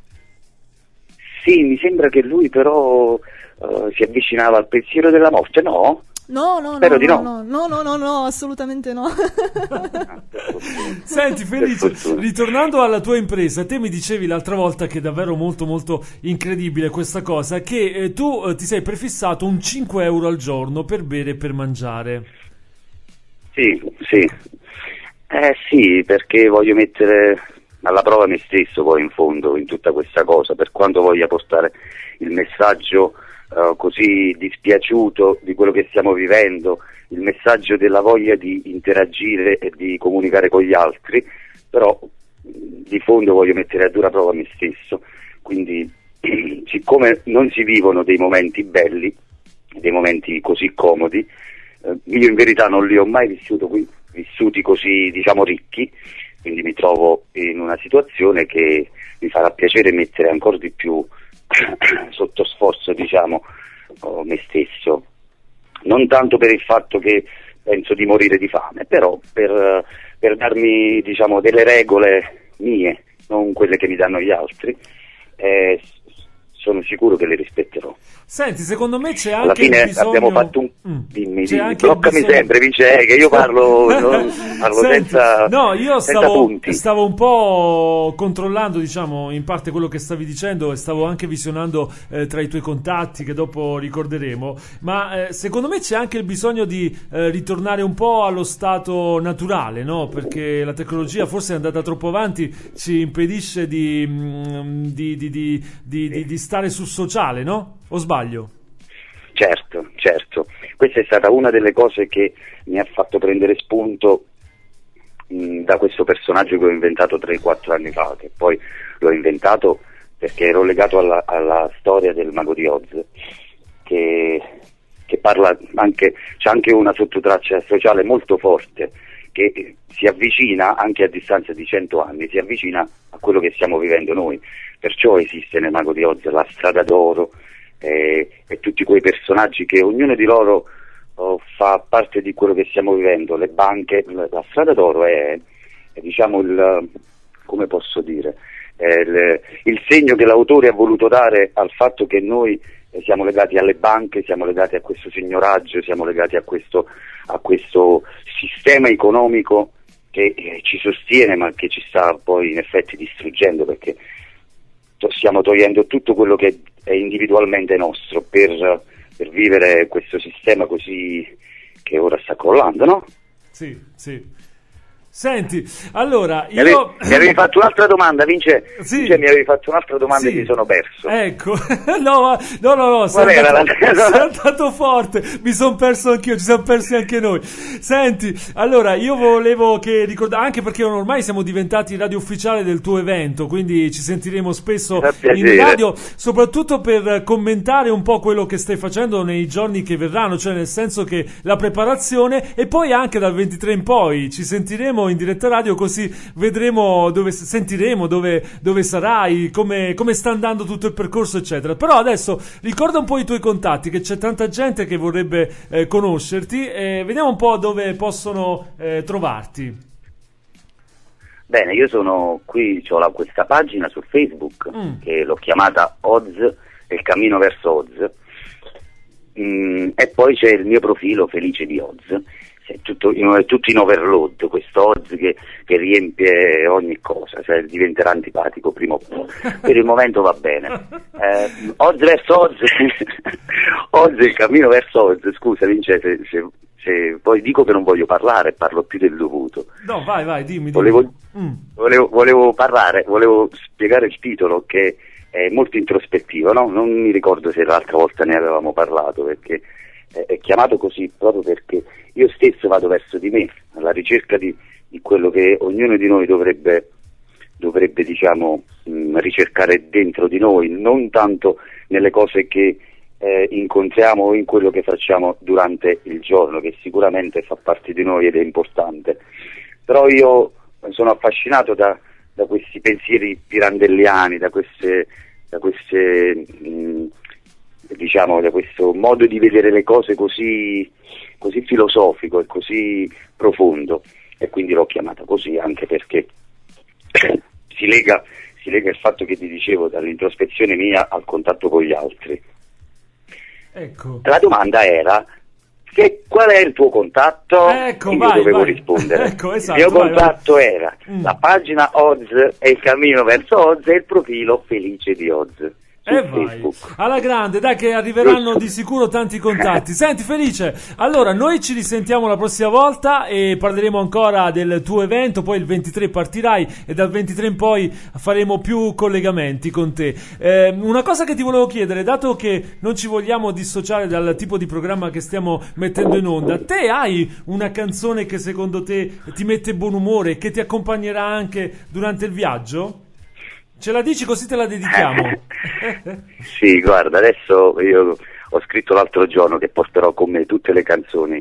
Sì, mi sembra che lui però si avvicinava al pensiero della morte, no? No, assolutamente no. Senti Felice, ritornando alla tua impresa, te mi dicevi l'altra volta che è davvero molto molto incredibile questa cosa, che tu ti sei prefissato un 5 euro al giorno per bere e per mangiare. Sì, perché voglio mettere alla prova me stesso poi in fondo in tutta questa cosa, per quanto voglia portare il messaggio così dispiaciuto di quello che stiamo vivendo, il messaggio della voglia di interagire e di comunicare con gli altri, però di fondo voglio mettere a dura prova me stesso, quindi siccome non si vivono dei momenti belli, dei momenti così comodi, io in verità non li ho mai vissuti così, diciamo, ricchi, quindi mi trovo in una situazione che mi farà piacere mettere ancora di più sotto sforzo, diciamo, me stesso, non tanto per il fatto che penso di morire di fame, però per darmi, diciamo, delle regole mie, non quelle che mi danno gli altri, sono sicuro che le rispetterò. Senti, secondo me c'è anche alla fine bisogno... abbiamo fatto un dimmi, bloccami bisogno... sempre, Vince, che io parlo Senti, senza io punti. stavo un po' controllando, diciamo, in parte quello che stavi dicendo, e stavo anche visionando tra i tuoi contatti che dopo ricorderemo, ma secondo me c'è anche il bisogno di ritornare un po' allo stato naturale, no? Perché la tecnologia forse è andata troppo avanti, ci impedisce di stare sul sociale, no? O sbaglio? Certo. Questa è stata una delle cose che mi ha fatto prendere spunto da questo personaggio che ho inventato 3-4 anni fa, che poi l'ho inventato perché ero legato alla storia del Mago di Oz, che parla anche, c'è anche una sottotraccia sociale molto forte, che si avvicina anche a distanza di 100 anni, si avvicina a quello che stiamo vivendo noi, perciò esiste nel Mago di Oz la Strada d'Oro e tutti quei personaggi che ognuno di loro fa parte di quello che stiamo vivendo. Le banche, la Strada d'Oro è diciamo come posso dire, il segno che l'autore ha voluto dare al fatto che noi siamo legati alle banche, siamo legati a questo signoraggio, siamo legati a questo sistema economico che ci sostiene, ma che ci sta poi in effetti distruggendo, perché stiamo togliendo tutto quello che è individualmente nostro per vivere questo sistema così che ora sta crollando, no? Sì. Senti, allora mi avevi fatto un'altra domanda, Vince? Sì. Vince, mi avevi fatto un'altra domanda e mi sono perso. Ecco, no, sei andato forte, mi sono perso anch'io, ci siamo persi anche noi. Senti, allora io volevo che ricordare, anche perché ormai siamo diventati radio ufficiale del tuo evento, quindi ci sentiremo spesso in radio, soprattutto per commentare un po' quello che stai facendo nei giorni che verranno, cioè nel senso che la preparazione, e poi anche dal 23 in poi ci sentiremo in diretta radio, così vedremo sentiremo dove sarai, come sta andando tutto il percorso, eccetera. Però adesso ricorda un po' i tuoi contatti, che c'è tanta gente che vorrebbe conoscerti, e vediamo un po' dove possono trovarti. Bene, io sono qui, ho questa pagina su Facebook che l'ho chiamata Oz e il cammino verso Oz, e poi c'è il mio profilo Felice di Oz. È tutto in overload, questo Oz che riempie ogni cosa, cioè diventerà antipatico prima o poi. Per il momento va bene. Oz verso Oz, Oz il cammino verso Oz. Scusa Vincenzo, se poi dico che non voglio parlare, parlo più del dovuto. No, vai, dimmi. Volevo spiegare il titolo, che è molto introspettivo, no? Non mi ricordo se l'altra volta ne avevamo parlato, perché è chiamato così proprio perché io stesso vado verso di me, alla ricerca di quello che ognuno di noi dovrebbe diciamo ricercare dentro di noi, non tanto nelle cose che incontriamo o in quello che facciamo durante il giorno, che sicuramente fa parte di noi ed è importante. Però io sono affascinato da questi pensieri pirandelliani, da questo modo di vedere le cose così filosofico e così profondo, e quindi l'ho chiamata così, anche perché si lega il fatto che ti dicevo, dall'introspezione mia al contatto con gli altri. Ecco. La domanda era qual è il tuo contatto? Ecco, io dovevo rispondere. Ecco, esatto, il mio contatto era la pagina Oz e il cammino verso Oz e il profilo Felice di Oz. Vai, alla grande, dai, che arriveranno di sicuro tanti contatti. Senti Felice, allora noi ci risentiamo la prossima volta e parleremo ancora del tuo evento, poi il 23 partirai e dal 23 in poi faremo più collegamenti con te. Una cosa che ti volevo chiedere, dato che non ci vogliamo dissociare dal tipo di programma che stiamo mettendo in onda, te hai una canzone che secondo te ti mette buon umore, che ti accompagnerà anche durante il viaggio? Ce la dici così te la dedichiamo. Sì, guarda, adesso io ho scritto l'altro giorno che porterò con me tutte le canzoni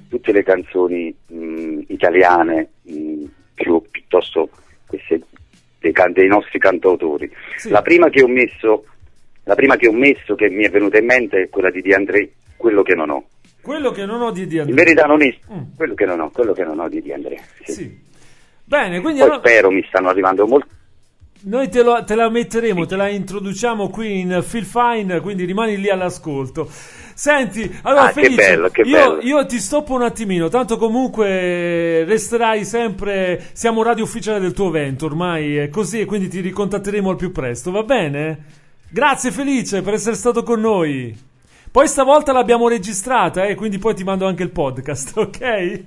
italiane, piuttosto queste dei nostri cantautori. Sì. La prima che ho messo che mi è venuta in mente è quella di De André, Quello che non ho. Quello che non ho di De André. In verità non è quello che non ho di De André. Sì. Bene, quindi poi spero, mi stanno arrivando molti. Noi te la metteremo, te la introduciamo qui in Feel Fine, quindi rimani lì all'ascolto. Senti, allora Felice, che bello. Io ti stoppo un attimino, tanto comunque resterai sempre, siamo radio ufficiale del tuo evento, ormai è così, e quindi ti ricontatteremo al più presto, va bene? Grazie Felice per essere stato con noi. Poi stavolta l'abbiamo registrata, quindi poi ti mando anche il podcast, ok?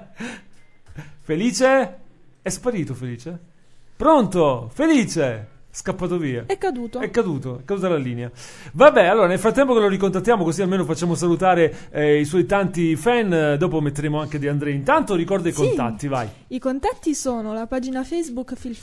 Felice? È sparito Felice? Pronto? Felice? Scappato via. È caduta la linea. Vabbè, allora nel frattempo che lo ricontattiamo, così almeno facciamo salutare i suoi tanti fan. Dopo metteremo anche De André. Intanto ricorda i contatti, vai. I contatti sono la pagina Facebook Feel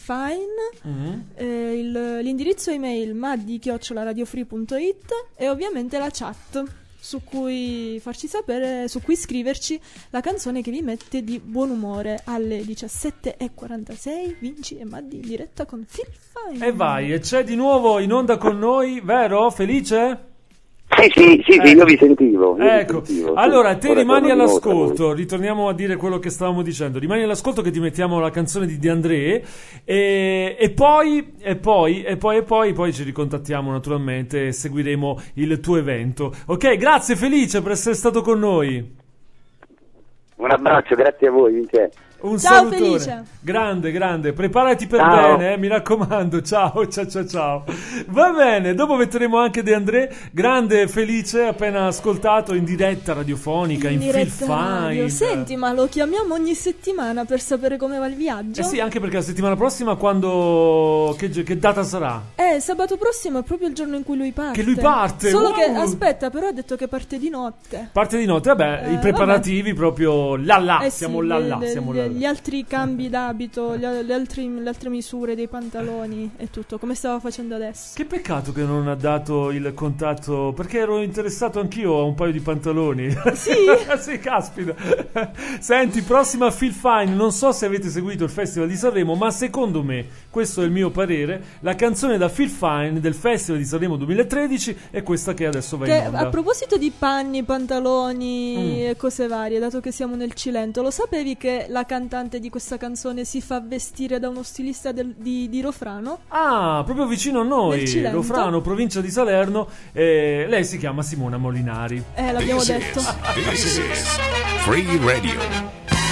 Fine, l'indirizzo email maddi@radiofree.it e ovviamente la chat. su cui farci sapere, su cui scriverci la canzone che vi mette di buon umore. Alle 17:46 Vinci e Maddi in diretta con Phil Fine. E vai, e c'è di nuovo in onda con noi, vero? Felice? Sì, io vi sentivo. Ecco, allora te Ora rimani sono di all'ascolto, ritorniamo a dire quello che stavamo dicendo, rimani all'ascolto che ti mettiamo la canzone di De André e poi ci ricontattiamo naturalmente e seguiremo il tuo evento. Ok, grazie Felice per essere stato con noi. Un abbraccio, grazie a voi, Vincenzo. Un Ciao salutone. Felice. Grande, preparati per Ciao. bene, mi raccomando. Ciao. Va bene, dopo metteremo anche De André, grande Felice, appena ascoltato in diretta radiofonica, in Phil diretta radio. Fine. Senti, ma lo chiamiamo ogni settimana per sapere come va il viaggio? Eh sì, anche perché la settimana prossima quando che data sarà? Sabato prossimo è proprio il giorno in cui lui parte. Che lui parte, Solo wow. che, aspetta, però ha detto che parte di notte. Parte di notte, vabbè, i preparativi proprio là, Sì, siamo là. Gli altri cambi d'abito, le altre misure dei pantaloni e tutto, come stava facendo adesso. Che peccato che non ha dato il contatto, perché ero interessato anch'io a un paio di pantaloni. Sì? Sì, caspita. Senti, prossima Phil Fine, non so se avete seguito il Festival di Sanremo, ma secondo me, questo è il mio parere, la canzone da Phil Fine del Festival di Sanremo 2013 è questa che adesso va in onda. A proposito di panni, pantaloni e cose varie, dato che siamo nel Cilento, lo sapevi che la cantante di questa canzone si fa vestire da uno stilista di Rofrano? Ah, proprio vicino a noi, Nel Cilento. Rofrano, provincia di Salerno, lei si chiama Simona Molinari. L'abbiamo detto. This is Free Radio.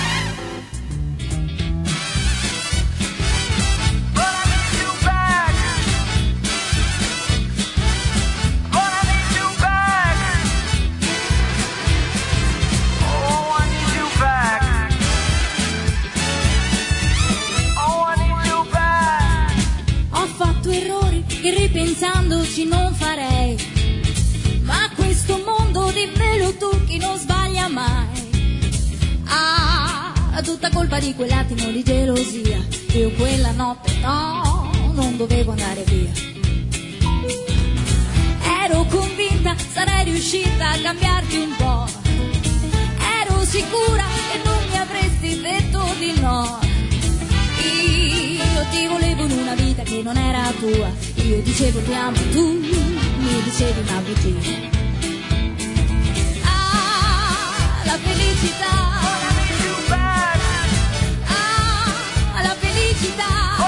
Che ripensandoci non farei, ma questo mondo dimmelo tu chi non sbaglia mai. Tutta colpa di quell'attimo di gelosia, io quella notte no, non dovevo andare via. Ero convinta sarei riuscita a cambiarti un po', ero sicura che non mi avresti detto di no. Io ti volevo in una vita che non era tua, io dicevo ti amo, tu mi dicevi una bugia. La felicità, la felicità,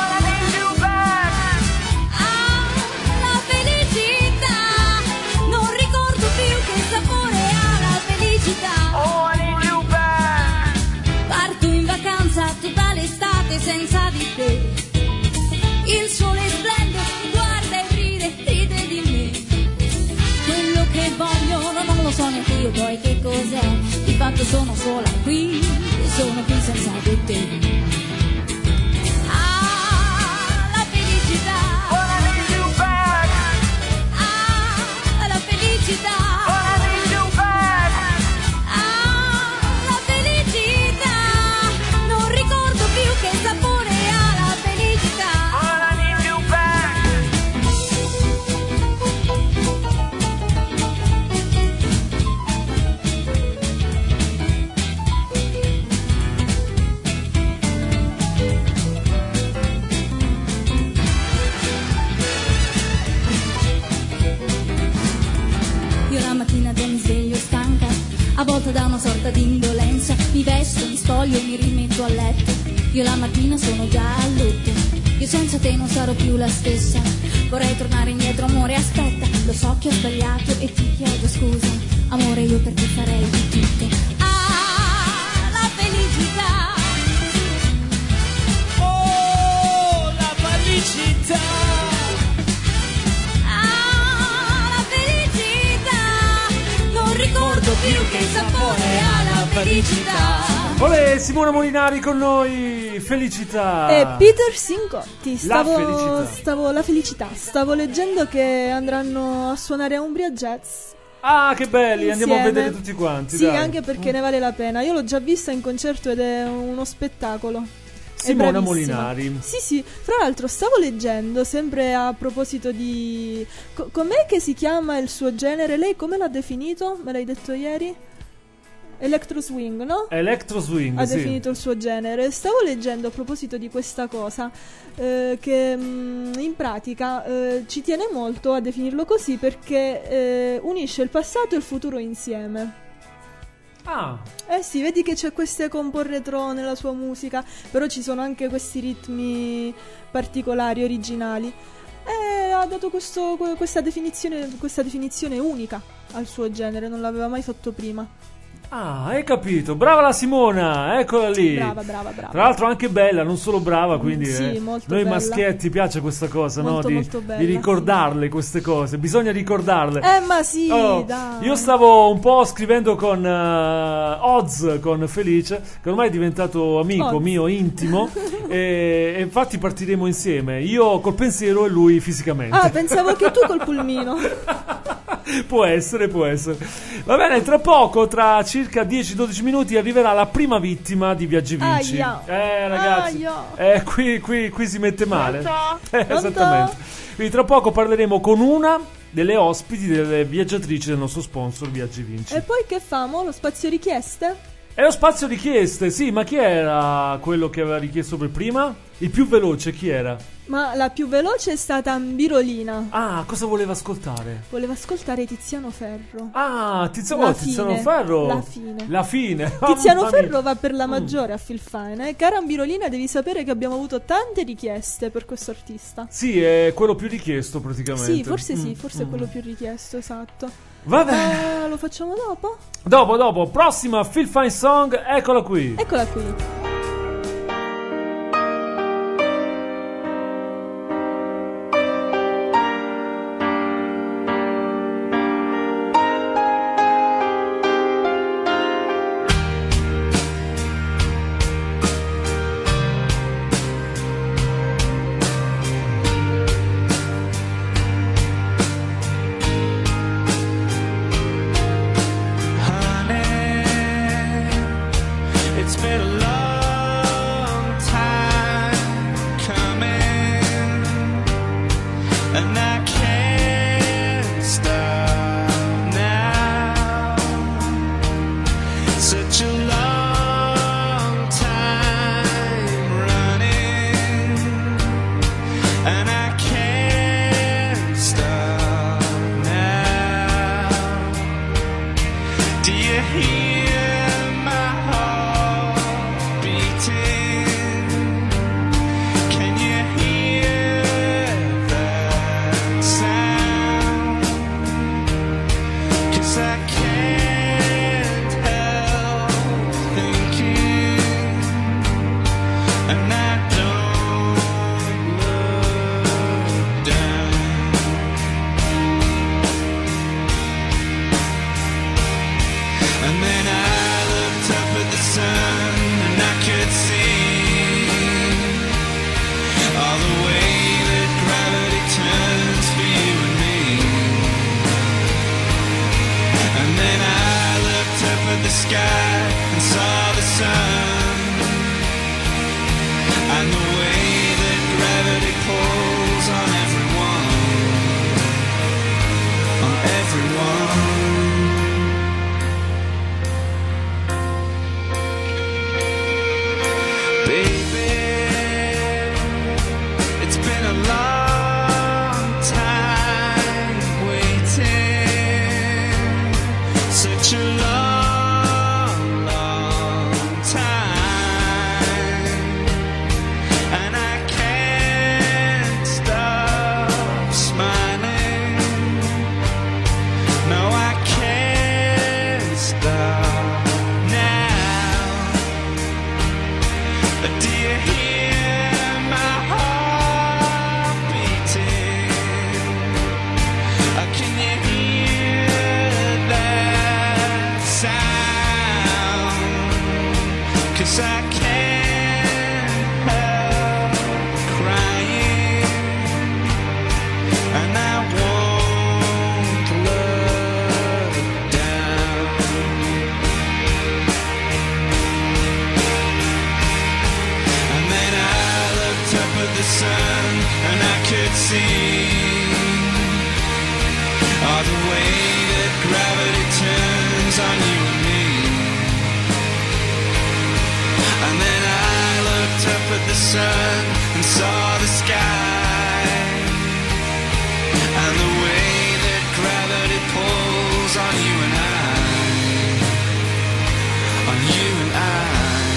la felicità, non ricordo più che sapore ha la felicità. Parto in vacanza tutta l'estate senza di te, il sole splende, mi guarda e ride di me. Quello che voglio non lo so neanche io, poi che cos'è? Di fatto sono sola qui, sono qui senza di te. La felicità, la felicità, la felicità, non ricordo più che sapore ha la felicità. Io la mattina mi sveglio stanca, avvolta da una sorta di indolenza, mi vesto, mi spoglio, mi rimetto a letto. Io la mattina sono già a lutto, io senza te non sarò più la stessa. Vorrei tornare indietro, amore, aspetta, lo so che ho sbagliato e ti chiedo scusa. Amore, io per te farei di tutto. La felicità, Oh, la felicità. la felicità, non ricordo più che sapore ha la felicità. Olè, Simona Molinari con noi, felicità. E Peter Sincotti, La felicità. Stavo leggendo che andranno a suonare a Umbria Jazz. Ah, che belli, andiamo a Insieme. vedere tutti quanti. Sì, dai. anche perché ne vale la pena. Io l'ho già vista in concerto ed è uno spettacolo. Simona bravissima. Molinari. Sì, fra l'altro stavo leggendo, sempre a proposito di... com'è che si chiama il suo genere? Lei come l'ha definito? Me l'hai detto ieri? Electro Swing, no? Electro Swing, ha sì. definito il suo genere. Stavo leggendo a proposito di questa cosa, che in pratica ci tiene molto a definirlo così perché unisce il passato e il futuro insieme. Ah. Sì, vedi che c'è queste compo retro nella sua musica, però ci sono anche questi ritmi particolari, originali. Ha dato questa definizione unica al suo genere, non l'aveva mai fatto prima. Ah, hai capito. Brava la Simona, eccola lì. Brava. Tra l'altro anche bella, non solo brava, quindi sì, molto noi bella. Maschietti piace questa cosa, molto, no? molto bella, di ricordarle queste cose, bisogna ricordarle. Ma sì, dai. Io stavo un po' scrivendo con Oz, con Felice, che ormai è diventato amico mio intimo, e infatti partiremo insieme, io col pensiero e lui fisicamente. Ah, pensavo che tu col pulmino. Può essere. Va bene, tra poco, tra circa 10-12 minuti, arriverà la prima vittima di Viaggi Vinci. Ragazzi, qui si mette male. Esattamente. Quindi tra poco parleremo con una delle ospiti, delle viaggiatrici del nostro sponsor Viaggi Vinci. E poi che famo? Lo spazio richieste? È lo spazio richieste, sì, ma chi era quello che aveva richiesto per prima? Il più veloce, chi era? Ma la più veloce è stata Ambirolina. Ah, cosa voleva ascoltare? Voleva ascoltare Tiziano Ferro. Ah, Tiziano Ferro. La fine. Tiziano Ferro va per la maggiore a Feel Fine. Cara Ambirolina, devi sapere che abbiamo avuto tante richieste per questo artista. Sì, è quello più richiesto praticamente. Sì, forse è quello più richiesto, esatto. Vabbè. Lo facciamo dopo? Dopo. Prossima Feel Fine Song, eccola qui. Eccola qui. And then sun and saw the sky, and the way that gravity pulls on you and I, on you and I.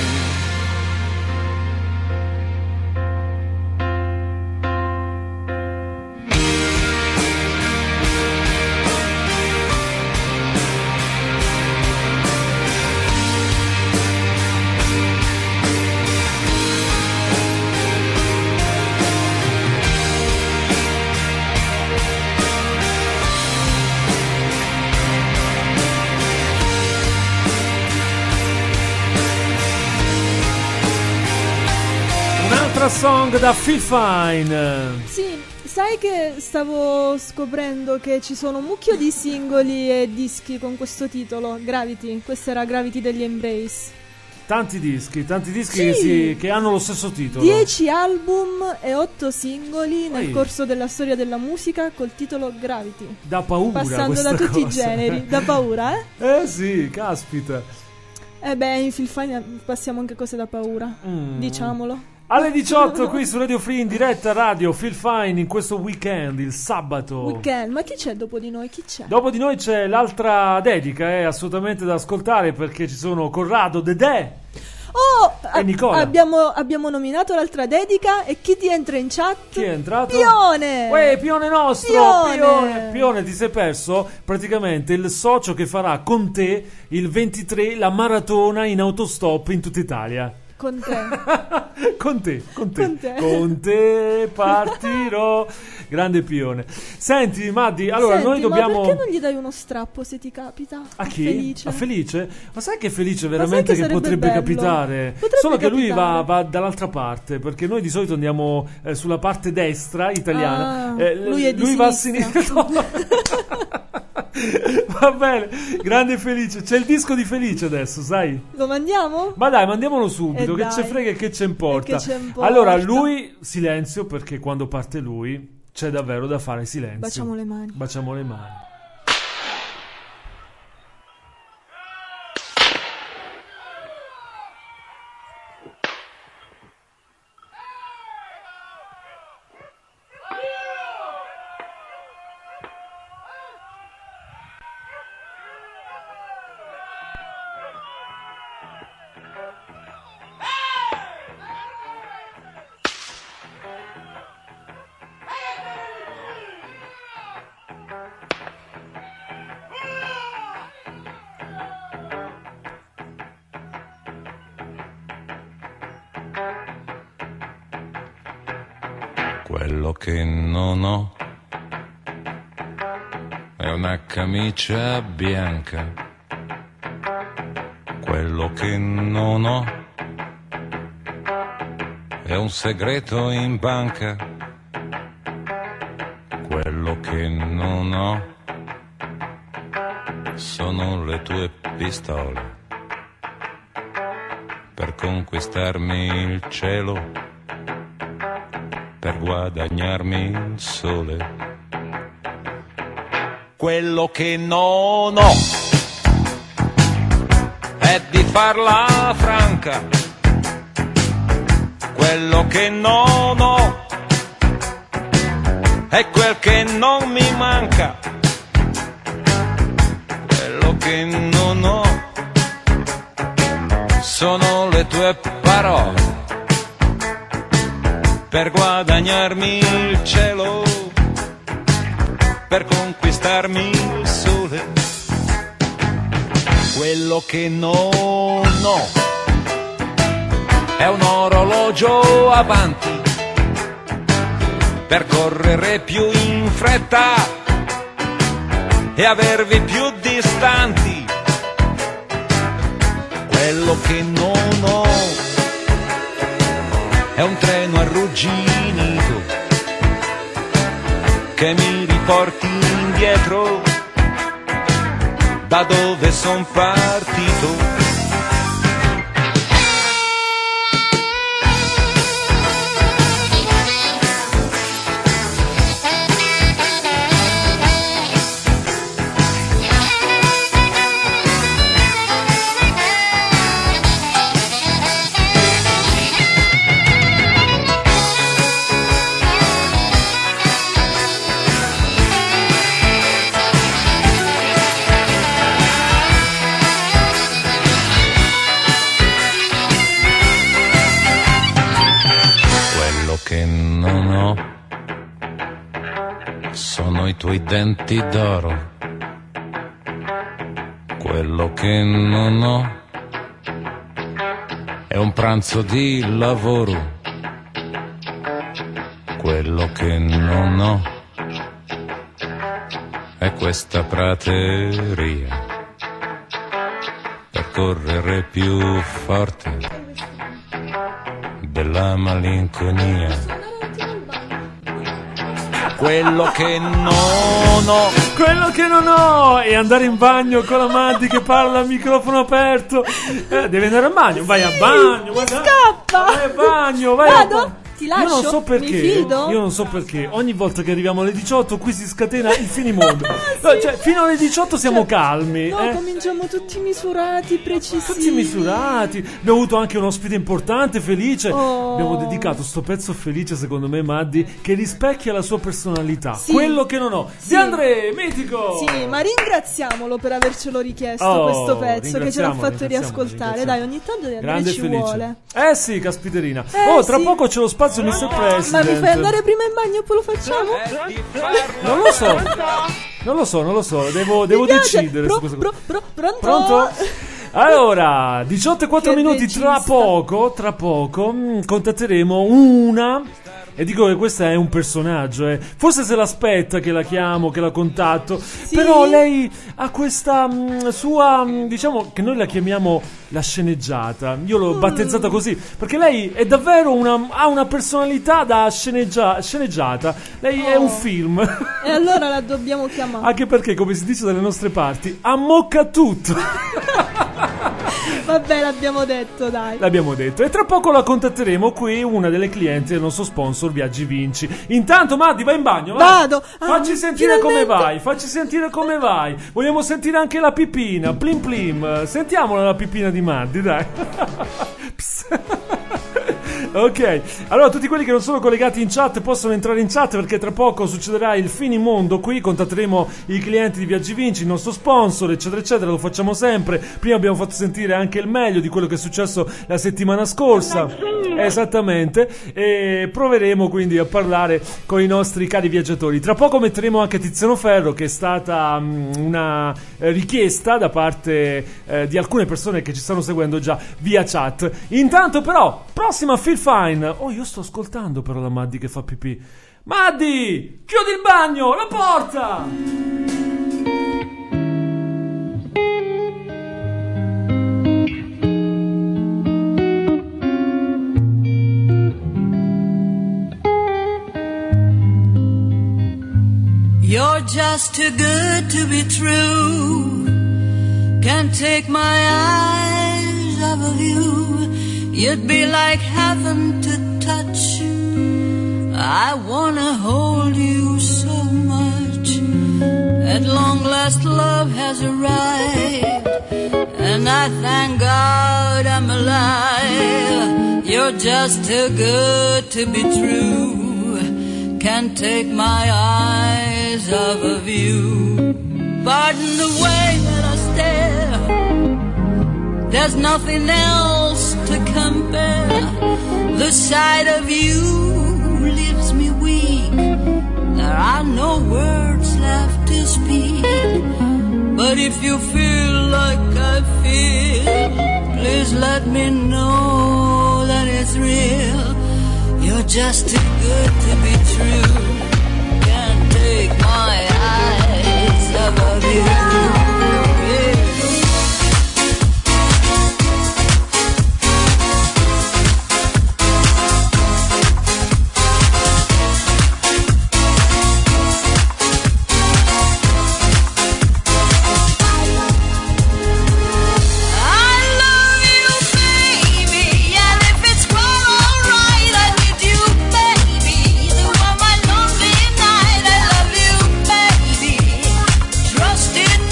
Song da Feel Fine. Sì, sai che stavo scoprendo che ci sono un mucchio di singoli e dischi con questo titolo, Gravity. Questa era Gravity degli Embrace. Tanti dischi sì. che hanno lo stesso titolo. 10 album e 8 singoli nel corso della storia della musica col titolo Gravity. Da paura, passando da tutti i generi. Da paura, sì, caspita. In Feel Fine passiamo anche cose da paura, diciamolo. Alle 18 qui su Radio Free in diretta radio Feel Fine in questo weekend, il sabato. Ma chi c'è dopo di noi? Chi c'è? Dopo di noi c'è l'altra dedica, assolutamente da ascoltare, perché ci sono Corrado, Dedè e Nicola. Abbiamo nominato l'altra dedica e chi ti entra in chat? Chi è entrato? Pione! Uè, Pione nostro! Pione, ti sei perso praticamente il socio che farà con te il 23 la maratona in autostop in tutta Italia. Con te. Con te partirò. Grande Pione. Senti, Maddi, allora noi dobbiamo. Ma perché non gli dai uno strappo se ti capita? A chi? Felice. A Felice? Ma sai che Felice veramente che potrebbe bello. capitare? Solo che lui va dall'altra parte, perché noi di solito andiamo sulla parte destra italiana. Lui va a sinistra. Va bene, grande Felice. C'è il disco di Felice adesso, sai? Lo mandiamo? Ma dai, mandiamolo subito, che ce frega e che ce importa. Allora, lui, silenzio, perché quando parte lui c'è davvero da fare silenzio. Baciamo le mani. Quello che non ho è una camicia bianca. Quello che non ho è un segreto in banca. Quello che non ho sono le tue pistole per conquistarmi il cielo, per guadagnarmi il sole. Quello che non ho è di farla franca. Quello che non ho è quel che non mi manca. Quello che non ho sono le tue parole per guadagnarmi il cielo, per conquistarmi il sole. Quello che non ho è un orologio avanti per correre più in fretta e avervi più distanti. Quello che non ho è un treno arrugginito che mi riporti indietro da dove son partito. coi denti d'oro. Quello che non ho è un pranzo di lavoro. Quello che non ho è questa prateria per correre più forte della malinconia. Quello che non ho, quello che non ho è andare in bagno con la Maddi che parla al microfono aperto. Devi andare a bagno, vai a bagno, scappa, vai a bagno, vai vado? a bagno. Ti lascio? Io non so perché. Mi fido? Io non so perché. Ogni volta che arriviamo alle 18 qui si scatena il finimondo. Sì. Cioè, fino alle 18 siamo calmi. No, cominciamo tutti misurati, precisi. Tutti misurati. Abbiamo avuto anche un ospite importante, Felice. Abbiamo dedicato sto pezzo a Felice, secondo me, Maddi, che rispecchia la sua personalità. Sì. Quello che non ho. Sì. De André, mitico. Sì, ma ringraziamolo per avercelo richiesto questo pezzo che ce l'ha fatto riascoltare. Dai, ogni tanto De André ci Felice. Vuole. Sì, caspiterina. Tra poco c'è lo spazio Mr. President. Ma mi fai andare prima in bagno e poi lo facciamo? Non lo so. Devo decidere su questo. Pronto? Allora, 18 e 4 minuti, tra poco contatteremo una. E dico che questa è un personaggio, Forse se l'aspetta che la chiamo, che la contatto. Sì? Però lei ha questa sua, diciamo che noi la chiamiamo la sceneggiata. Io l'ho battezzata così, perché lei è davvero ha una personalità da sceneggiata. Lei è un film. E allora la dobbiamo chiamare. Anche perché, come si dice dalle nostre parti, ammocca tutto. Vabbè, l'abbiamo detto, dai. L'abbiamo detto. E tra poco la contatteremo qui, una delle clienti del nostro sponsor Viaggi Vinci. Intanto, Maddi, vai in bagno, vai. Vado. Facci sentire come vai. Vogliamo sentire anche la pipina. Plim plim. Sentiamola la pipina di Maddi, dai. Ok, allora tutti quelli che non sono collegati in chat possono entrare in chat, perché tra poco succederà il finimondo qui. Contatteremo i clienti di Viaggi Vinci, il nostro sponsor, eccetera eccetera. Lo facciamo sempre. Prima abbiamo fatto sentire anche il meglio di quello che è successo la settimana scorsa. Esattamente. E proveremo quindi a parlare con i nostri cari viaggiatori. Tra poco metteremo anche Tiziano Ferro, che è stata una richiesta da parte di alcune persone che ci stanno seguendo già via chat. Intanto però, prossima Feel Fine. Io sto ascoltando però la Maddi che fa pipì. Maddi, chiudi il bagno, la porta! You're just too good to be true. Can't take my eyes off of you. You'd be like heaven to touch. I wanna hold you so much. At long last love has arrived, and I thank God I'm alive. You're just too good to be true. Can't take my eyes off of you. Pardon the way that I stare. There's nothing else to compare. The sight of you leaves me weak. There are no words left to speak. But if you feel like I feel, please let me know that it's real. You're just too good to be true. Can't take my eyes off of you. Trust in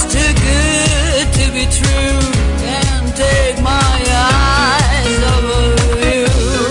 just too good to be true. Can't take my eyes off of you.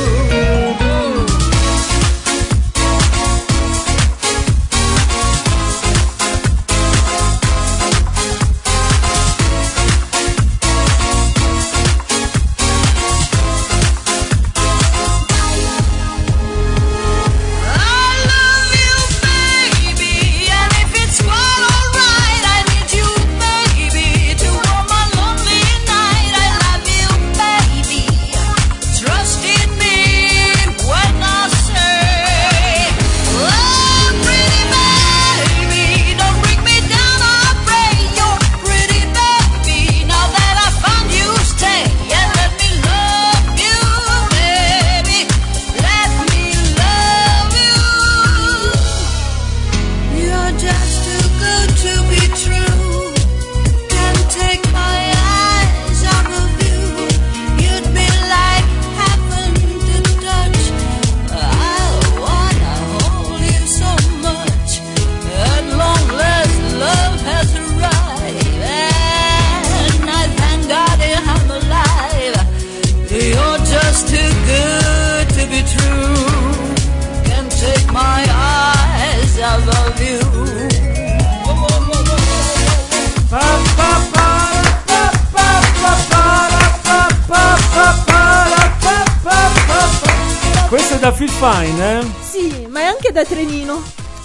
Questo è da Feel Fine, Sì, ma è anche da trenino.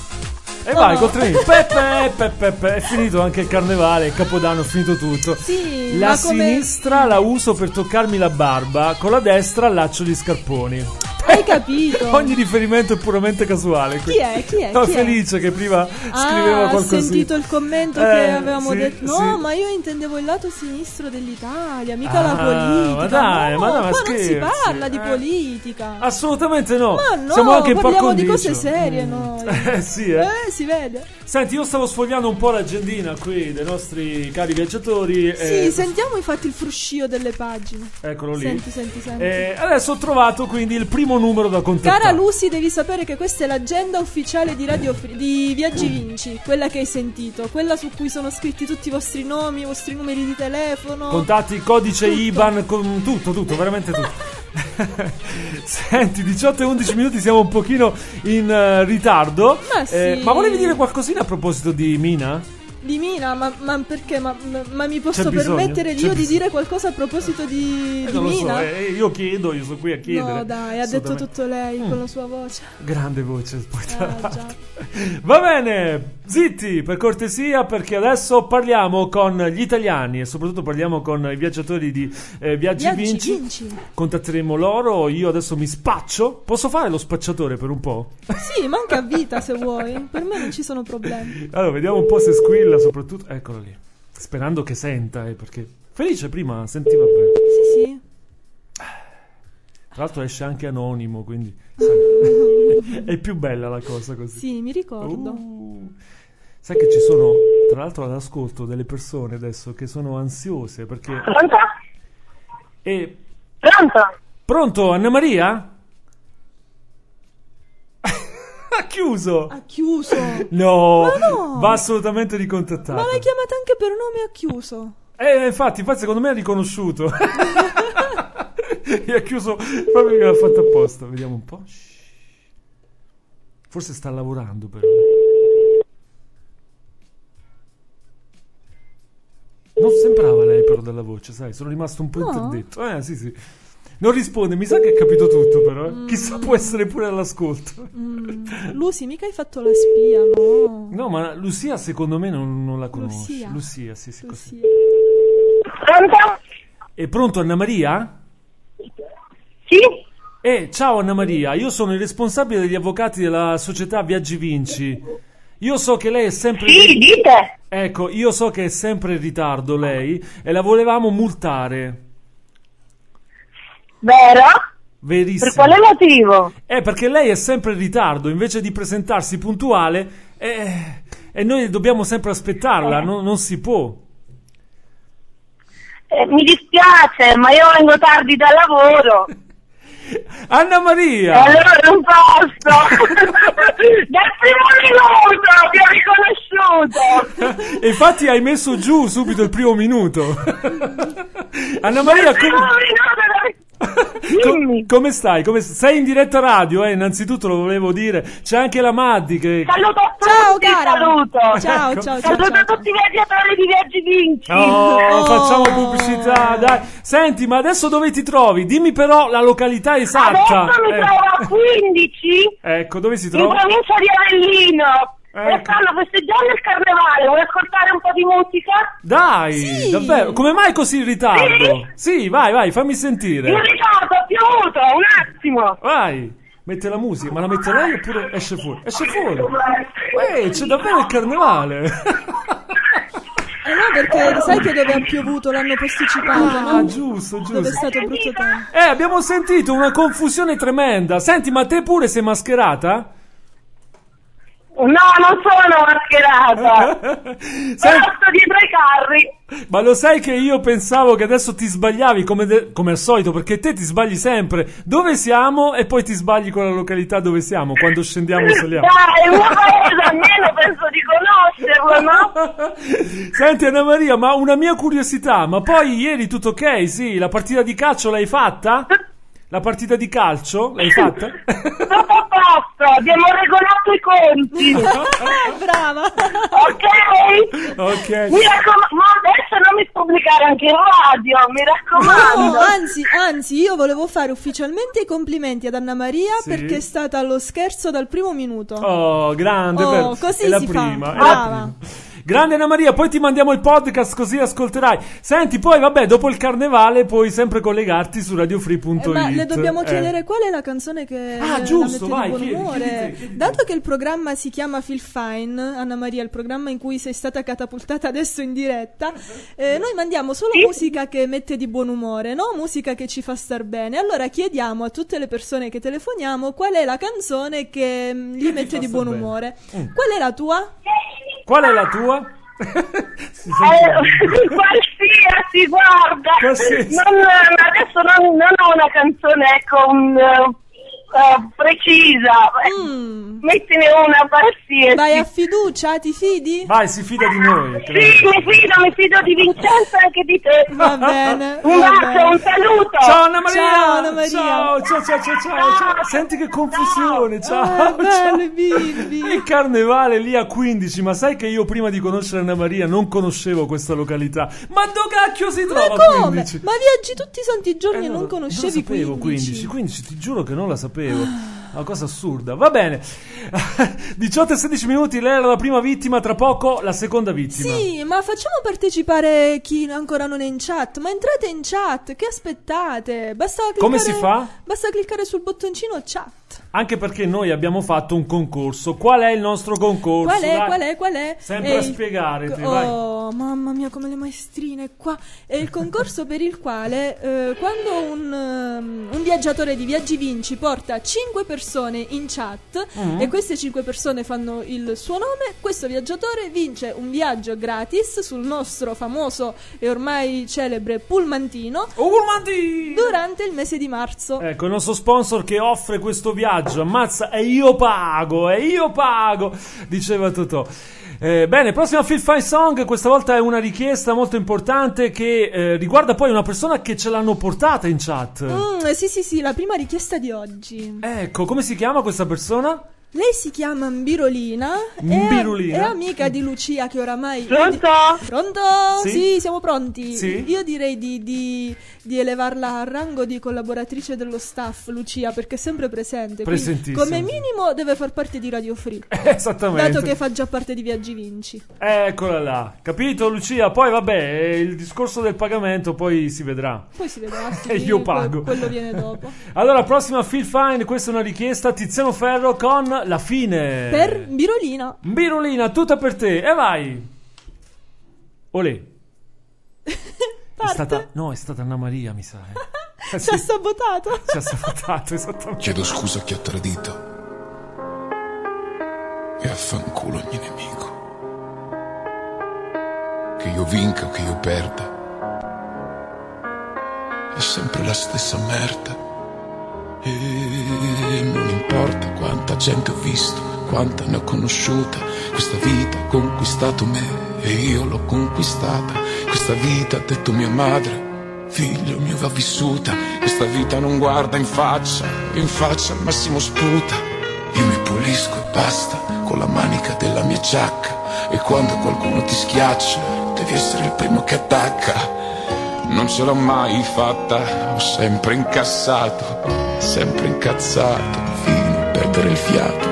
E vai col trenino. Peppe. È finito anche il carnevale, il Capodanno, è finito tutto. Sì, la ma come... sinistra la uso per toccarmi la barba, con la destra allaccio gli scarponi. Hai capito? Ogni riferimento è puramente casuale. Chi è? No, Felice che prima scriveva qualcosa. Ha sentito il commento che avevamo sì, detto. No, sì. ma io intendevo il lato sinistro dell'Italia, mica la politica. Ma dai, ma non si parla di politica. Assolutamente no. Ma no, siamo anche parliamo di cose serie noi. Sì, si vede. Senti, io stavo sfogliando un po' l'agendina qui dei nostri cari viaggiatori. Sì, sentiamo infatti il fruscio delle pagine. Eccolo lì. Senti. Adesso ho trovato quindi il primo numero da contattare. Cara Lucy, devi sapere che questa è l'agenda ufficiale di Radio Free, di Viaggi Vinci, quella che hai sentito, quella su cui sono scritti tutti i vostri nomi, i vostri numeri di telefono, contatti, codice tutto. IBAN, con tutto, veramente tutto. Senti, 18 e 11 minuti, siamo un pochino in ritardo. Ma sì. Ma volevi dire qualcosina a proposito di Mina? Di Mina? Ma perché? Ma mi posso C'è bisogno? permettere io di dire qualcosa a proposito di Non lo Mina? so, io chiedo, io sono qui a chiedere. No dai, ha detto tutto lei con la sua voce. Grande voce, poi Già. Va bene, zitti per cortesia, perché adesso parliamo con gli italiani e soprattutto parliamo con i viaggiatori di Viaggi Vinci. Contatteremo loro, io adesso mi spaccio. Posso fare lo spacciatore per un po'? Sì, ma anche a vita se vuoi, per me non ci sono problemi. Allora, vediamo un po' se squilla, soprattutto, eccolo lì, sperando che senta, perché Felice prima sentiva bene. Sì. Tra l'altro esce anche anonimo, quindi sai, è più bella la cosa così. Sì, mi ricordo. Sai che ci sono, tra l'altro all'ascolto, delle persone adesso che sono ansiose perché... Pronto? Pronto? Pronto, Anna Maria? Ha chiuso! No, Ma no, va assolutamente ricontattato. ma l'hai chiamata anche per nome e ha chiuso. Infatti secondo me ha riconosciuto. E ha chiuso proprio che l'ha fatto apposta. Vediamo un po'. Forse sta lavorando però. Non sembrava lei però dalla voce, sai, sono rimasto un po' interdetto. Sì. Non risponde, mi sa che ha capito tutto però. Chissà, può essere pure all'ascolto. Lucy, mica hai fatto la spia, no? No, ma Lucia secondo me non la conosci. Lucia, sì, così. Pronto? È pronto Anna Maria? Sì? Ciao Anna Maria, io sono il responsabile degli avvocati della società Viaggi Vinci. Io so che lei è sempre... Sì, dite! Ecco, io so che è sempre in ritardo lei e la volevamo multare. Vero? Verissimo. Per quale motivo? Perché lei è sempre in ritardo, invece di presentarsi puntuale, e noi dobbiamo sempre aspettarla, non si può. Mi dispiace, ma io vengo tardi dal lavoro. Anna Maria! Allora non posso. Dal primo minuto ti ho riconosciuto. E infatti hai messo giù subito il primo minuto. Anna Maria, come stai? Sei in diretta radio, innanzitutto lo volevo dire. C'è anche la Maddi che... Saluto a tutti, Ciao cara. saluto. Ciao, Ecco. ciao, Saluto ciao. a tutti i viaggiatori di Viaggi Vinci. Facciamo pubblicità, dai. Senti, ma adesso dove ti trovi? Dimmi però la località esatta. Adesso mi trovo a 15 Ecco, dove si in trova? provincia di Avellino. Ecco. E stanno festeggiando il carnevale. Vuoi ascoltare un po' di musica? Dai, Sì. davvero? Come mai così in ritardo? Sì, vai, fammi sentire. In ritardo, ho piovuto, un attimo. Vai, mette la musica, ma la mette lei oppure esce fuori? Esce fuori. C'è davvero il carnevale. No, perché sai che dove ha piovuto l'hanno posticipato, no? Giusto. Dove è stato brutto tempo. Abbiamo sentito una confusione tremenda. Senti, ma te pure sei mascherata? No, non sono mascherata. Però sto dietro ai carri. Ma lo sai che io pensavo che adesso ti sbagliavi come al solito, perché te ti sbagli sempre. Dove siamo e poi ti sbagli con la località dove siamo, quando scendiamo e saliamo. Dai, un paese almeno penso di conoscerlo, no? Senti Anna Maria, ma una mia curiosità, ma poi ieri tutto ok? Sì, la partita di calcio l'hai fatta? La partita di calcio l'hai fatta? Tutto a posto, abbiamo regolato i conti. Brava. Ok. Mi raccomando, ma adesso non mi pubblicare anche in radio, mi raccomando. No, anzi, io volevo fare ufficialmente i complimenti ad Anna Maria, Sì. perché è stata allo scherzo dal primo minuto. Oh, grande, bello. Così è la si prima, fa. è la Brava. prima. Grande Anna Maria, poi ti mandiamo il podcast così ascolterai. Senti, poi vabbè, dopo il carnevale puoi sempre collegarti su radiofree.it. Ma le dobbiamo chiedere qual è la canzone che giusto, la mette vai, di buon umore. chiedi. Dato che il programma si chiama Feel Fine, Anna Maria, il programma in cui sei stata catapultata adesso in diretta, noi mandiamo solo musica che mette di buon umore, no? Musica che ci fa star bene. Allora chiediamo a tutte le persone che telefoniamo qual è la canzone che gli mette di buon umore. Qual è la tua? Qual è la tua? Qualsiasi, guarda. Qualsiasi. Adesso non ho una canzone precisa. Mettine una qualsiasi. Vai a fiducia, ti fidi? Vai, si fida di noi. Sì, mi fido di Vincenzo e anche di te. Va bene. Un bacio, un saluto. Ciao Anna Maria. Ciao Anna Maria. Ciao. Senti che confusione. Ciao. Bello, i bimbi. Il carnevale lì a 15, ma sai che io prima di conoscere Anna Maria non conoscevo questa località. Ma dove cacchio si trova Ma come? 15? Ma viaggi tutti i santi giorni e non Non conoscevi la sapevo 15. 15, ti giuro che non la sapevo. Una cosa assurda. Va bene. 18 e 16 minuti, lei era la prima vittima, tra poco la seconda vittima. Sì, ma facciamo partecipare chi ancora non è in chat. Ma entrate in chat, che aspettate? Basta cliccare, Come si fa? Basta cliccare sul bottoncino chat. Anche perché noi abbiamo fatto un concorso. Qual è il nostro concorso? Qual è? Sempre a spiegare. Oh, mamma mia, come le maestrine qua. È il concorso per il quale quando un viaggiatore di Viaggi Vinci porta 5 persone in chat e queste 5 persone fanno il suo nome, questo viaggiatore vince un viaggio gratis sul nostro famoso e ormai celebre Pullmantino durante il mese di marzo. Ecco, il nostro sponsor che offre questo viaggio. Ammazza, e io pago, diceva Totò. Bene, prossima Feel Fine Song. Questa volta è una richiesta molto importante che riguarda poi una persona che ce l'hanno portata in chat. Sì, la prima richiesta di oggi. Ecco, come si chiama questa persona? Lei si chiama Mbirolina. È amica di Lucia che oramai... Pronto? Pronto? Sì? Sì, siamo pronti. Sì? Io direi di elevarla a rango di collaboratrice dello staff, Lucia, perché è sempre presente. Presentissima. Come minimo deve far parte di Radio Free. Esattamente. Dato che fa già parte di Viaggi Vinci. Eccola là. Capito, Lucia? Poi vabbè, il discorso del pagamento poi si vedrà. Poi si vedrà. Sì, E io pago. Quello viene dopo. Allora, prossima Feel Fine. Questa è una richiesta. Tiziano Ferro con La Fine. Per Mbirolina. Mbirolina, tutta per te. E vai. Olè. È stata Anna Maria, mi sa. Ci ha sabotato. Ci ha sabotato, esattamente. Chiedo scusa a chi ha tradito e affanculo ogni nemico. Che io vinca o che io perda, è sempre la stessa merda. E non importa quanta gente ho visto, quanta ne ho conosciuta. Questa vita ha conquistato me e io l'ho conquistata. Questa vita ha detto mia madre, figlio mio va vissuta. Questa vita non guarda in faccia al massimo sputa. Io mi pulisco e basta con la manica della mia giacca. E quando qualcuno ti schiaccia devi essere il primo che attacca. Non ce l'ho mai fatta, ho sempre incassato, sempre incazzato fino a perdere il fiato.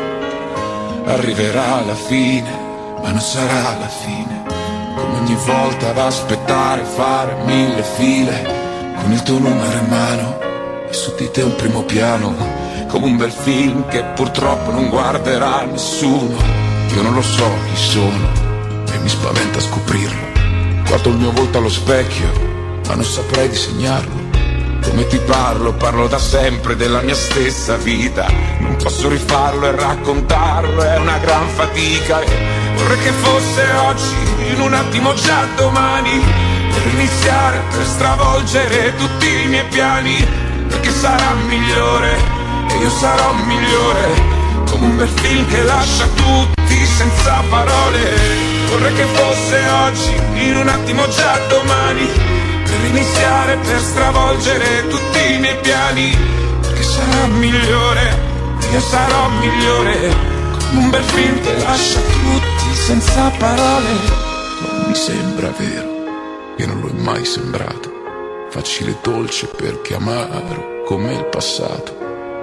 Arriverà la fine, ma non sarà la fine. Come ogni volta ad aspettare, fare 1000 file, con il tuo numero in mano e su di te un primo piano. Come un bel film che purtroppo non guarderà nessuno. Io non lo so chi sono e mi spaventa scoprirlo. Guardo il mio volto allo specchio, ma non saprei disegnarlo. Come ti parlo da sempre della mia stessa vita. Non posso rifarlo e raccontarlo, è una gran fatica. E vorrei che fosse oggi, in un attimo già domani, per iniziare, per stravolgere tutti i miei piani. Perché sarà migliore e io sarò migliore. Come un bel film che lascia tutti senza parole. Vorrei che fosse oggi, in un attimo già domani, per iniziare, per stravolgere tutti i miei piani. Perché sarà migliore, io sarò migliore. Come un bel film che lascia tutti senza parole. Non mi sembra vero, che non lo è mai sembrato. Facile e dolce perché amaro come il passato.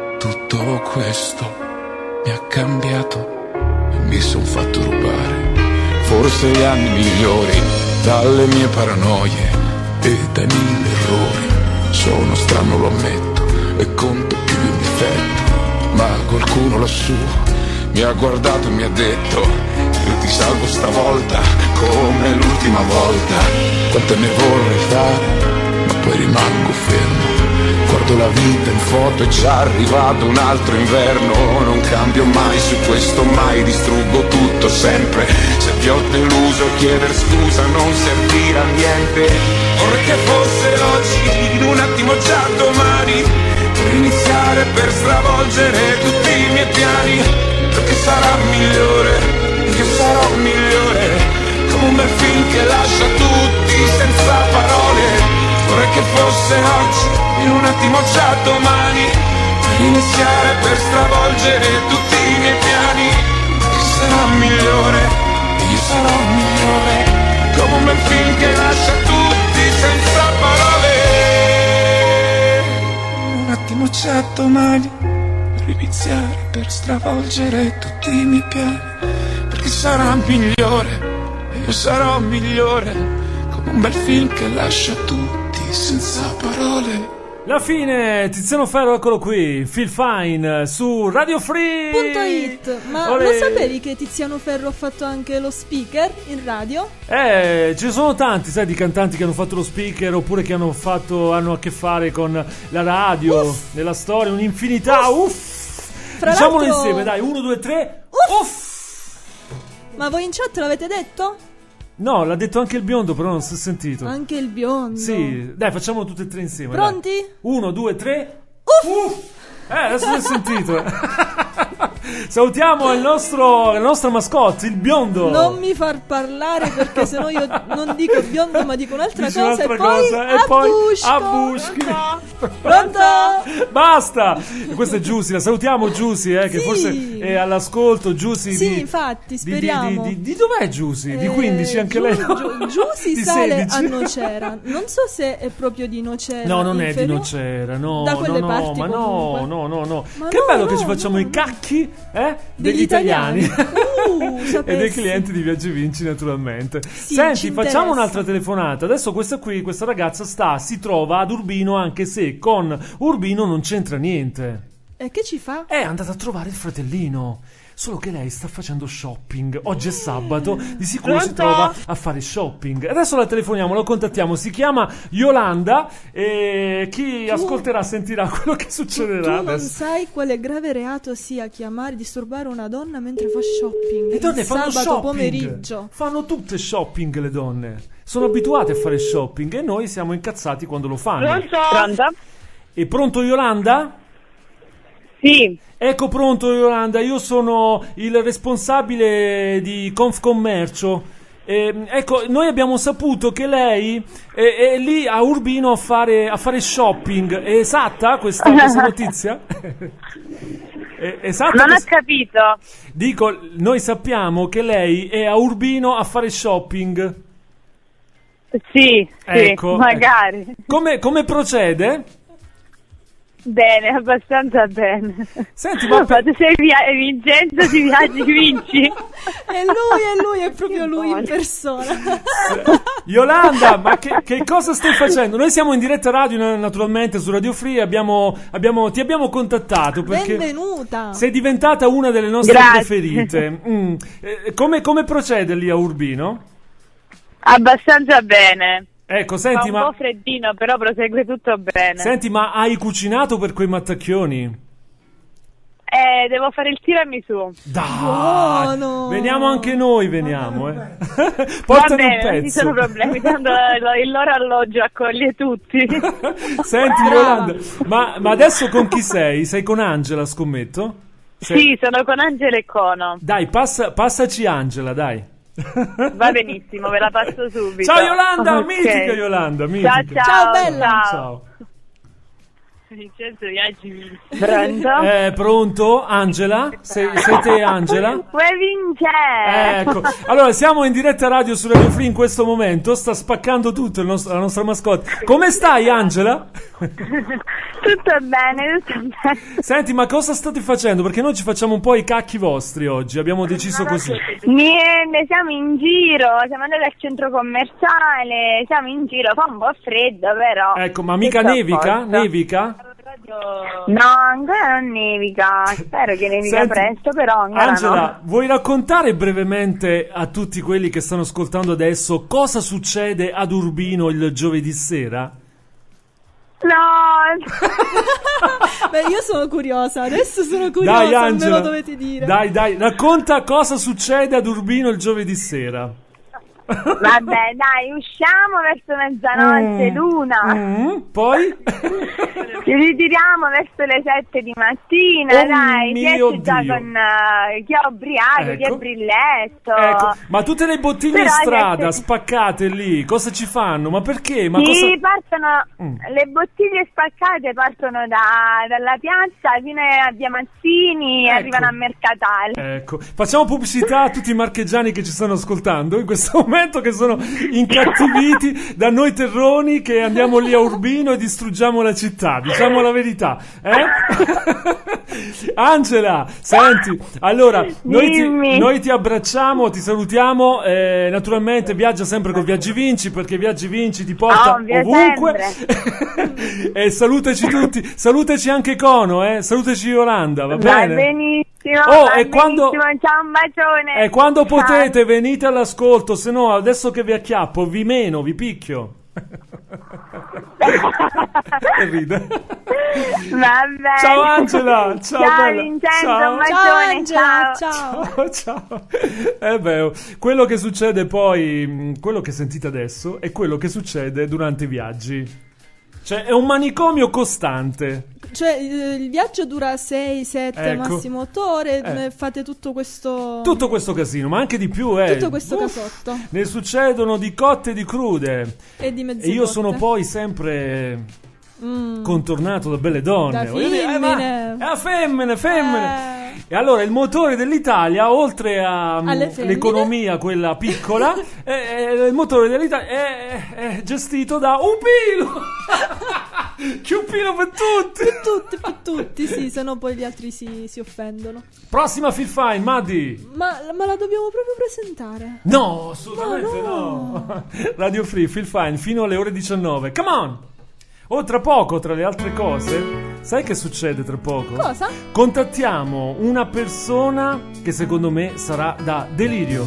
Tutto questo mi ha cambiato e mi son fatto rubare forse gli anni migliori dalle mie paranoie e dai 1000 errori. Sono strano, lo ammetto, e conto più in difetto, ma qualcuno lassù mi ha guardato e mi ha detto: io ti salvo stavolta come l'ultima volta. Quante ne vorrei fare, ma poi rimango fermo. Guardo la vita in foto, è già arrivato un altro inverno. Non cambio mai su questo, mai distruggo tutto sempre. Se ti ho deluso chieder scusa non servirà a niente. Vorrei che fosse oggi, in un attimo già domani, per iniziare, per stravolgere tutti i miei piani. Perché sarà migliore, io sarò migliore. Come un bel film che lascia tutti senza parole. Vorrei che fosse oggi, in un attimo già domani, per iniziare, per stravolgere tutti i miei piani. Che sarà migliore, io sarò migliore. Come un bel film che lascia tutti senza parole. In un attimo già domani, per iniziare, per stravolgere tutti i miei piani. Perché sarà migliore, io sarò migliore. Come un bel film che lascia tutti senza parole. La fine, Tiziano Ferro, eccolo qui, Feel Fine su Radio Free.it. Ma Olè. lo sapevi che Tiziano Ferro ha fatto anche lo speaker in radio? Ce sono tanti, sai, di cantanti che hanno fatto lo speaker oppure che hanno a che fare con la radio, nella storia, un'infinità. Diciamolo insieme, dai, 1, 2, 3. Ma voi in chat l'avete detto? No, l'ha detto anche il biondo, però non si è sentito. Anche il biondo. Sì, dai, facciamolo tutte e tre insieme. Pronti? 1, 2, 3. Adesso si è sentito. Salutiamo la nostra mascotte, il biondo. Non mi far parlare perché sennò io non dico biondo ma dico un'altra Dici cosa un'altra e poi a Buschi. Pronto? Basta. E questa è Giusy, la salutiamo Giusy, che sì. Forse è all'ascolto. Giusy, sì, infatti, speriamo. Di dov'è Giusy? Di 15 anche lei? Giusy sale a Nocera. Non so se è proprio di Nocera. No, non è di Nocera, no. Da quelle parti ma comunque. no. Che bello che ci facciamo i cacchi degli italiani e dei clienti di Viaggi Vinci, naturalmente. Sì, senti, facciamo un'altra telefonata. Adesso questa ragazza si trova ad Urbino, anche se con Urbino non c'entra niente. E che ci fa? È andata a trovare il fratellino. Solo che lei sta facendo shopping. Oggi è sabato, di sicuro si trova a fare shopping. Adesso la telefoniamo, la contattiamo. Si chiama Yolanda e chi ascolterà sentirà quello che succederà. Tu non sai quale grave reato sia disturbare una donna mentre fa shopping. Le donne fanno sabato shopping. Pomeriggio. Fanno tutte shopping le donne. Sono abituate a fare shopping e noi siamo incazzati quando lo fanno. Pronto? E pronto Yolanda? Sì. Ecco, pronto Yolanda, io sono il responsabile di Confcommercio. Ecco, noi abbiamo saputo che lei è lì a Urbino a fare shopping. È esatta questa notizia? È esatta? Non ho capito. Dico, noi sappiamo che lei è a Urbino a fare shopping. Sì, ecco, sì, magari. Come procede? Bene, abbastanza bene. Senti, ma tu sei Vincenzo di Viaggi Vinci? È lui, è proprio lui in persona. Yolanda, ma che cosa stai facendo? Noi siamo in diretta radio naturalmente su Radio Free, ti abbiamo contattato perché benvenuta. Sei diventata una delle nostre Grazie. preferite. Come procede lì a Urbino? Abbastanza bene. Ecco, senti, Fa un po' freddino, però prosegue tutto bene. Senti, ma hai cucinato per quei mattacchioni? Devo fare il tiramisù. Dai, veniamo anche noi, veniamo. Portami Va bene, un pezzo. non ci sono problemi, tanto il loro alloggio accoglie tutti. Senti, Yolanda, ma adesso con chi sei? Sei con Angela, scommetto? Sì, sono con Angela e Cono. Dai, passaci Angela, dai. Va benissimo, ve la passo subito. Ciao Yolanda, Okay. mitica Yolanda, mitica. Ciao, bella. Ciao. Vincenzo Viaggi Vinci. Pronto? Pronto? Angela? Sei te Angela? Vuoi vincere? Ecco, allora siamo in diretta radio su Radio Free in questo momento, sta spaccando tutto la nostra mascotte. Come stai Angela? Tutto bene. Senti, ma cosa state facendo? Perché noi ci facciamo un po' i cacchi vostri oggi, abbiamo deciso così. Niente, siamo in giro, siamo andati al centro commerciale, siamo in giro, fa un po' freddo però. Ecco, ma mica nevica? Nevica? No, ancora non nevica, spero che nevica Senti, presto, però ancora Angela, no. vuoi raccontare brevemente a tutti quelli che stanno ascoltando adesso cosa succede ad Urbino il giovedì sera? No. Beh, io sono curiosa, adesso sono curiosa, Dai Angela, me lo dovete dire. Dai, racconta cosa succede ad Urbino il giovedì sera. Vabbè, dai, usciamo verso mezzanotte, l'una. Poi? Ci ritiriamo verso le 7 di mattina, dai, mio si già Dio. con chi è ubriaco, chi è Ecco. brilletto. Ecco, ma tutte le bottiglie Però in strada adesso- spaccate lì, cosa ci fanno? Ma perché? Ma sì, cosa... partono le bottiglie spaccate partono dalla piazza fino a Via Mazzini e Ecco. arrivano a Mercatale. Ecco, facciamo pubblicità a tutti i marchigiani che ci stanno ascoltando in questo momento, che sono incattiviti da noi terroni che andiamo lì a Urbino e distruggiamo la città, diciamo la verità, Angela, senti, allora noi ti abbracciamo, ti salutiamo, naturalmente viaggia sempre con Viaggi Vinci perché Viaggi Vinci ti porta Ovvio, ovunque. E salutaci tutti, salutaci anche Cono, salutaci Yolanda, va bene? Benissimo, Oh, e benissimo, ciao, un bacione. E quando Ciao. potete venite all'ascolto, se no adesso che vi acchiappo vi meno, vi picchio. E ride. Vabbè. Ciao Angela, ciao bella. Vincenzo, Ciao. un bacione, Angela, ciao. Ciao. Quello che succede poi, quello che sentite adesso è quello che succede durante i viaggi. Cioè è un manicomio costante. Cioè il viaggio dura 6, 7, Ecco. massimo 8 ore, fate tutto questo casino, ma anche di più, tutto questo casotto ne succedono di cotte e di crude. e di mezze E io cotte. sono poi sempre contornato da belle donne. Da Voglio dire, femmine. femmine. E allora il motore dell'Italia, oltre Alle femmine. all'economia quella piccola, il motore dell'Italia è gestito da un pilo. Che un pilo per tutti. per tutti, sì, se no poi gli altri si offendono. Prossima Feel Fine, Maddi. Ma la dobbiamo proprio presentare? No, assolutamente no. Radio Free, Feel Fine, fino alle ore 19. Come on! Oh, tra poco, tra le altre cose, sai che succede tra poco? Cosa? Contattiamo una persona che secondo me sarà da delirio.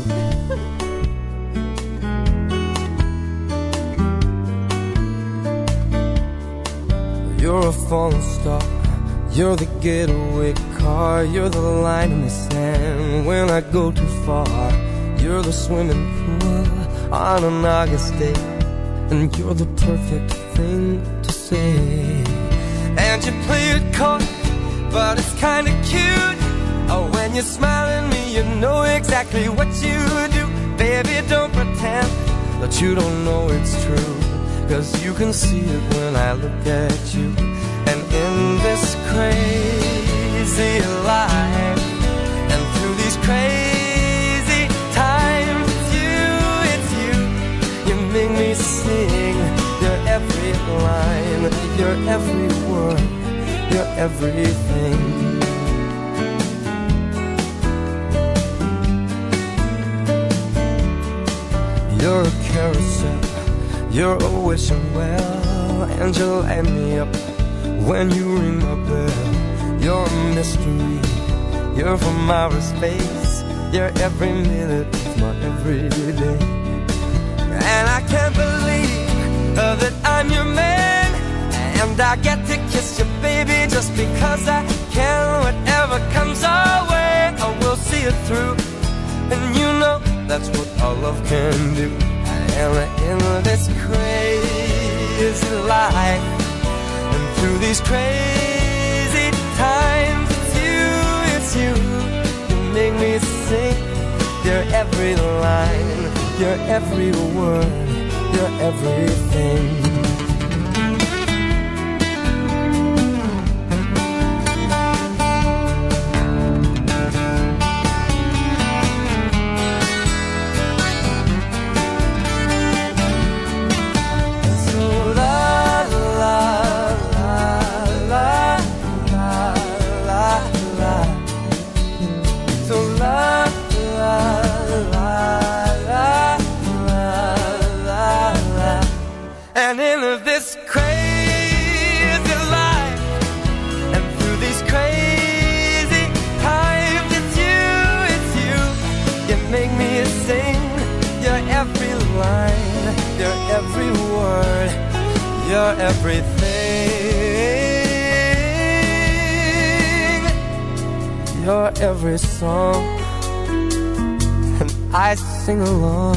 You're a falling star, you're the getaway car, you're the line in the sand when I go too far. You're the swimming pool on an August day, and you're the perfect thing to say. And you play it coy but it's kinda cute. Oh, when you smile at me, you know exactly what you do. Baby, don't pretend that you don't know it's true, 'cause you can see it when I look at you. And in this crazy life, and through these crazy times, it's you, you make me sing your every line, your every word, your everything. You're a carousel, you're a wishing well, and you light me up when you ring my bell. You're a mystery, you're from outer space, you're every minute of my everyday. And I can't believe that I'm your man, and I get to kiss you, baby, just because I can. Whatever comes our way, I will see it through, and you know that's what our love can do. And in this crazy life, and through these crazy times, it's you, you make me sing your every line, your every word, your everything. And in this crazy life, and through these crazy times, it's you, you make me sing your every line, your every word, your everything, your every song, and I sing along.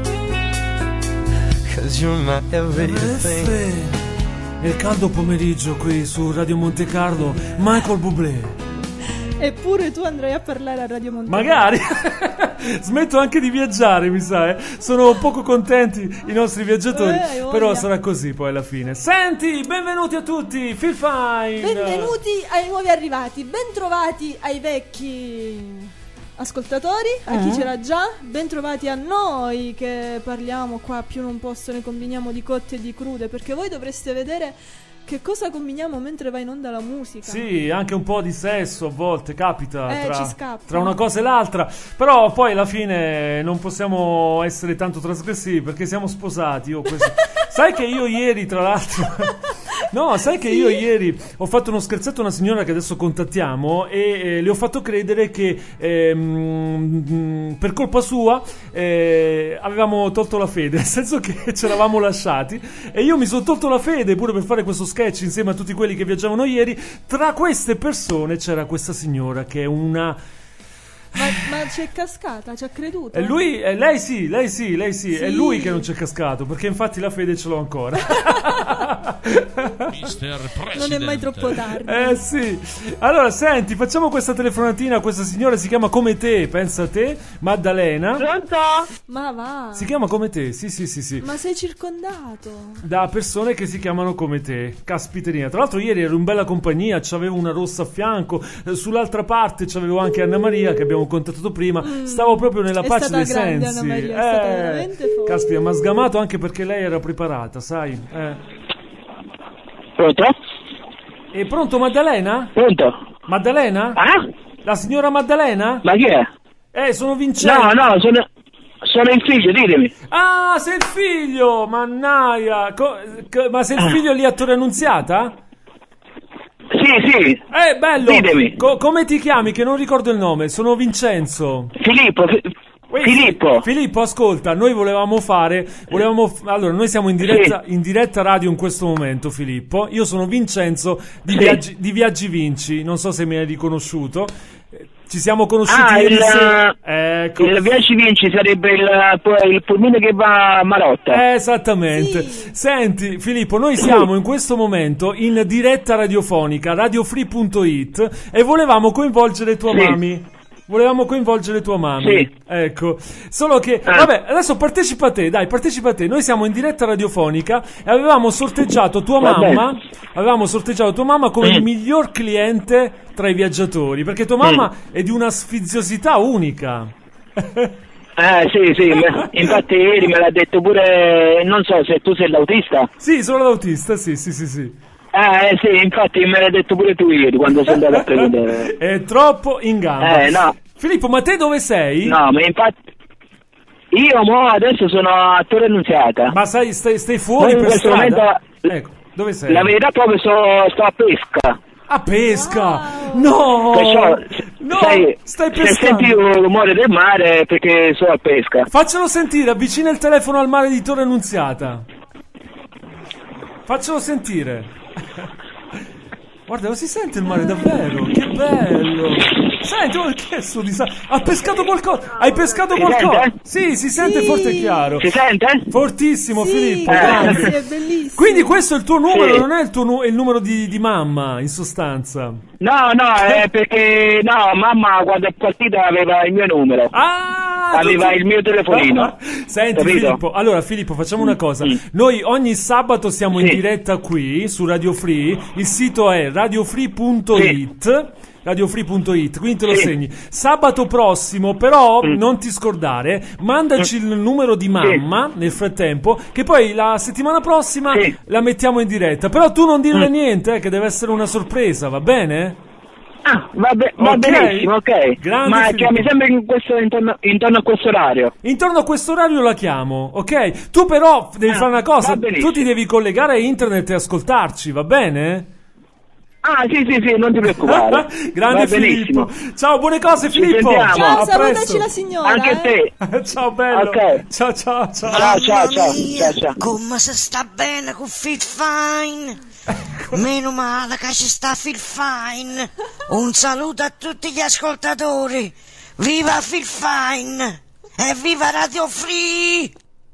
You're my everything. Nel caldo pomeriggio qui su Radio Monte Carlo, Michael Bublé. Eppure tu andrai a parlare a Radio Monte Carlo. Magari. Smetto anche di viaggiare, mi sa, Sono poco contenti i nostri viaggiatori, però sarà così poi alla fine. Senti, benvenuti a tutti, Feel Fine. Benvenuti ai nuovi arrivati, bentrovati ai vecchi ascoltatori, a chi c'era già, bentrovati a noi che parliamo qua più non posso, ne combiniamo di cotte e di crude, perché voi dovreste vedere che cosa combiniamo mentre va in onda la musica. Sì, anche un po' di sesso a volte capita tra una cosa e l'altra, però poi alla fine non possiamo essere tanto trasgressivi perché siamo sposati. Sai che io ieri, tra l'altro no, sai che io ieri ho fatto uno scherzetto a una signora che adesso contattiamo e le ho fatto credere che per colpa sua avevamo tolto la fede, nel senso che ci eravamo lasciati, e io mi sono tolto la fede pure per fare questo sketch insieme a tutti quelli che viaggiavano ieri. Tra queste persone c'era questa signora che è una... Ma c'è cascata, ci ha creduto? Lei sì. È lui che non c'è cascato, perché infatti la fede ce l'ho ancora. Non è mai troppo tardi. Sì. Allora, senti, facciamo questa telefonatina. Questa signora si chiama come te, pensa a te, Maddalena. Pronto? Ma va. Si chiama come te, sì. Ma sei circondato da persone che si chiamano come te. Caspiterina. Tra l'altro ieri ero in bella compagnia, c'avevo una rossa a fianco, sull'altra parte c'avevo anche Anna Maria che abbiamo contattato prima. Stavo proprio nella pace dei sensi. Anna Maria, è stata veramente forte. Caspita, mi ha sgamato anche perché lei era preparata, sai. Pronto? È pronto, Maddalena? Pronto? Maddalena? Ah? La signora Maddalena? Ma chi è? Sono Vincenzo. No, sono il figlio, ditemi. Ah, sei il figlio, mannaia. Ma sei il figlio lì a Torre Annunziata? Sì. Bello. Ditemi. Come ti chiami? Che non ricordo il nome. Sono Vincenzo. Filippo, ascolta, noi allora, noi siamo in diretta radio in questo momento, Filippo. Io sono Vincenzo di Viaggi Vinci, non so se mi hai riconosciuto. Ci siamo conosciuti ieri sera. Ecco. Il Via Civinci sarebbe il pulmino che va a Marotta. Esattamente. Senti Filippo, noi siamo in questo momento in diretta radiofonica, radiofree.it, e volevamo coinvolgere tua mami. Sì. Ecco. Solo che vabbè, adesso partecipa te. Noi siamo in diretta radiofonica e avevamo sorteggiato tua mamma come il miglior cliente tra i viaggiatori, perché tua mamma è di una sfiziosità unica. Sì, infatti ieri me l'ha detto pure, non so se tu sei l'autista. Sì, sono l'autista, sì. Sì, infatti me l'hai detto pure tu ieri quando sei andato a prendere. È troppo in gamba. No. Filippo, ma te dove sei? No, ma infatti io adesso sono a Torre Annunziata. Ma stai fuori per strada? Momento, ecco, dove sei? La verità proprio sto a pesca. A pesca? No! Perciò, no! Sai, stai se pescando? senti il rumore del mare perché sono a pesca. Faccelo sentire, avvicina il telefono al mare di Torre Annunziata. Faccelo sentire. Guarda, lo si sente il mare davvero, che bello! Senti, che è sto ha pescato qualcosa? Hai pescato qualcosa? Sente? Sì, si sente forte e chiaro. Si sente? Fortissimo, Filippo. Grazie, è bellissimo. Quindi questo è il tuo numero, non è il numero di mamma, in sostanza. No, è perché mamma quando è partita aveva il mio numero. Aveva il mio telefonino. Senti, capito? Filippo, facciamo una cosa. Noi ogni sabato siamo in diretta qui su Radio Free. Il sito è radiofree.it. radiofree.it, quindi te lo segni. Sabato prossimo però non ti scordare, mandaci il numero di mamma nel frattempo, che poi la settimana prossima la mettiamo in diretta. Però tu non dirle niente, che deve essere una sorpresa, va bene? Va benissimo, ok. Grande ma Filippo. chiami sempre intorno a questo orario. Intorno a questo orario la chiamo, ok? Tu però devi fare una cosa, tu ti devi collegare a internet e ascoltarci, va bene? Sì, non ti preoccupare. Grande Filippo. Ciao, buone cose Filippo. Ciao, salutaci la signora. Anche a te. Ciao bello. Okay. Ciao. Ciao. Come si sta bene con Phil Fine. Meno male che ci sta Phil Fine. Un saluto a tutti gli ascoltatori. Viva Phil Fine e viva Radio Free.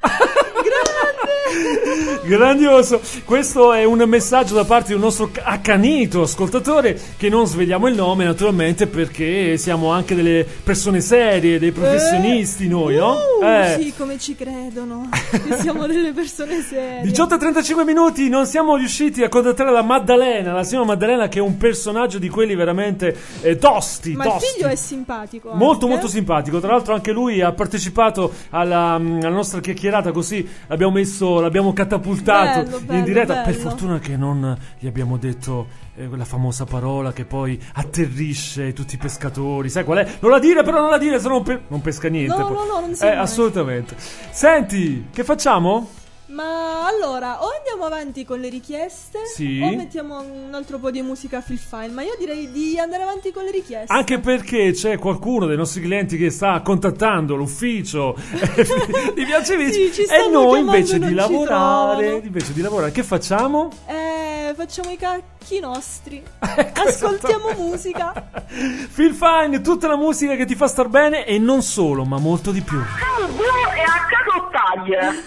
Grandioso. Questo è un messaggio da parte di un nostro accanito ascoltatore, che non svegliamo il nome naturalmente, perché siamo anche delle persone serie, dei professionisti noi, no? Sì, come ci credono che siamo delle persone serie. 18:35 minuti. Non siamo riusciti a contattare la Maddalena, la signora Maddalena, che è un personaggio di quelli veramente tosti. Ma il figlio è simpatico molto anche. molto simpatico. Tra l'altro anche lui ha partecipato alla nostra chiacchierata, così l'abbiamo catapultato in diretta. Bello. Per fortuna che non gli abbiamo detto quella famosa parola che poi atterrisce tutti i pescatori. Sai qual è? Non la dire, se no non pesca niente. No, non si assolutamente. Senti, che facciamo? Ma allora, o andiamo avanti con le richieste, o mettiamo un altro po' di musica Phil Fine. Ma io direi di andare avanti con le richieste. Anche perché c'è qualcuno dei nostri clienti che sta contattando l'ufficio di Via Civinci, e noi invece di lavorare, che facciamo? Facciamo i cacchi nostri. Ascoltiamo musica. Phil Fine, tutta la musica che ti fa star bene, e non solo, ma molto di più. E a cacottaglie.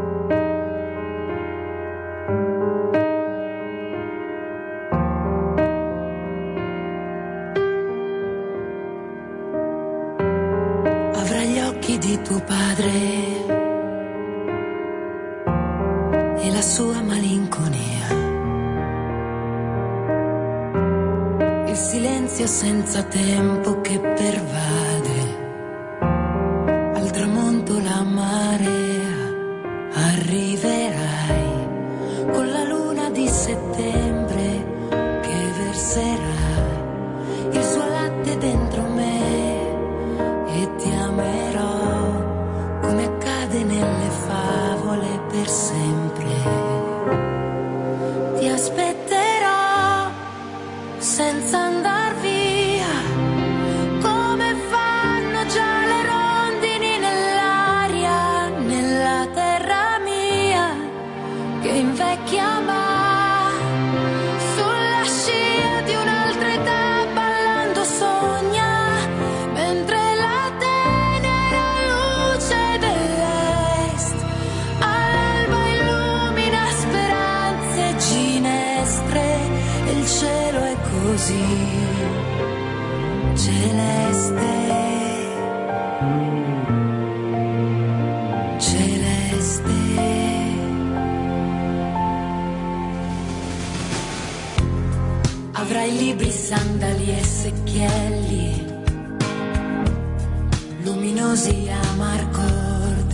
Di tuo padre e la sua malinconia, il silenzio senza tempo che pervade, al tramonto la marea, arriverai con la luna di settembre che verserà il suo latte dentro me e ti amerò come accade nelle favole per sempre. Ti aspetterò senza andar via, come fanno già le rondini nell'aria, nella terra mia che invecchia ma sulla scia di un'altra età ballando sogna così celeste, celeste. Avrai libri, sandali e secchielli luminosi a marcord,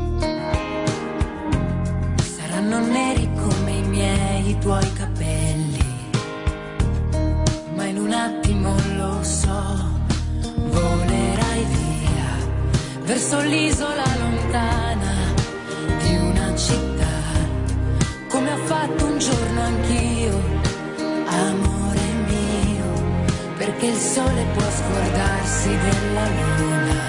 saranno neri come i miei, i tuoi capelli, ma in un attimo lo so, volerai via verso l'isola lontana di una città, come ho fatto un giorno anch'io, amore mio, perché il sole può scordarsi della luna.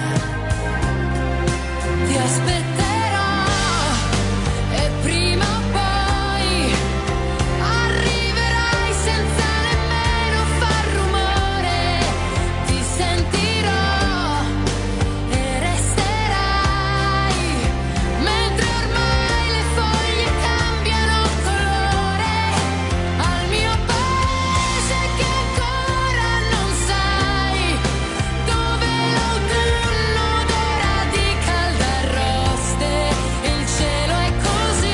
Ti aspetterò e prima o poi arriverai senza nemmeno far rumore. Ti sentirò e resterai, mentre ormai le foglie cambiano colore, al mio paese che ancora non sai, dove l'autunno odora di caldarroste, il cielo è così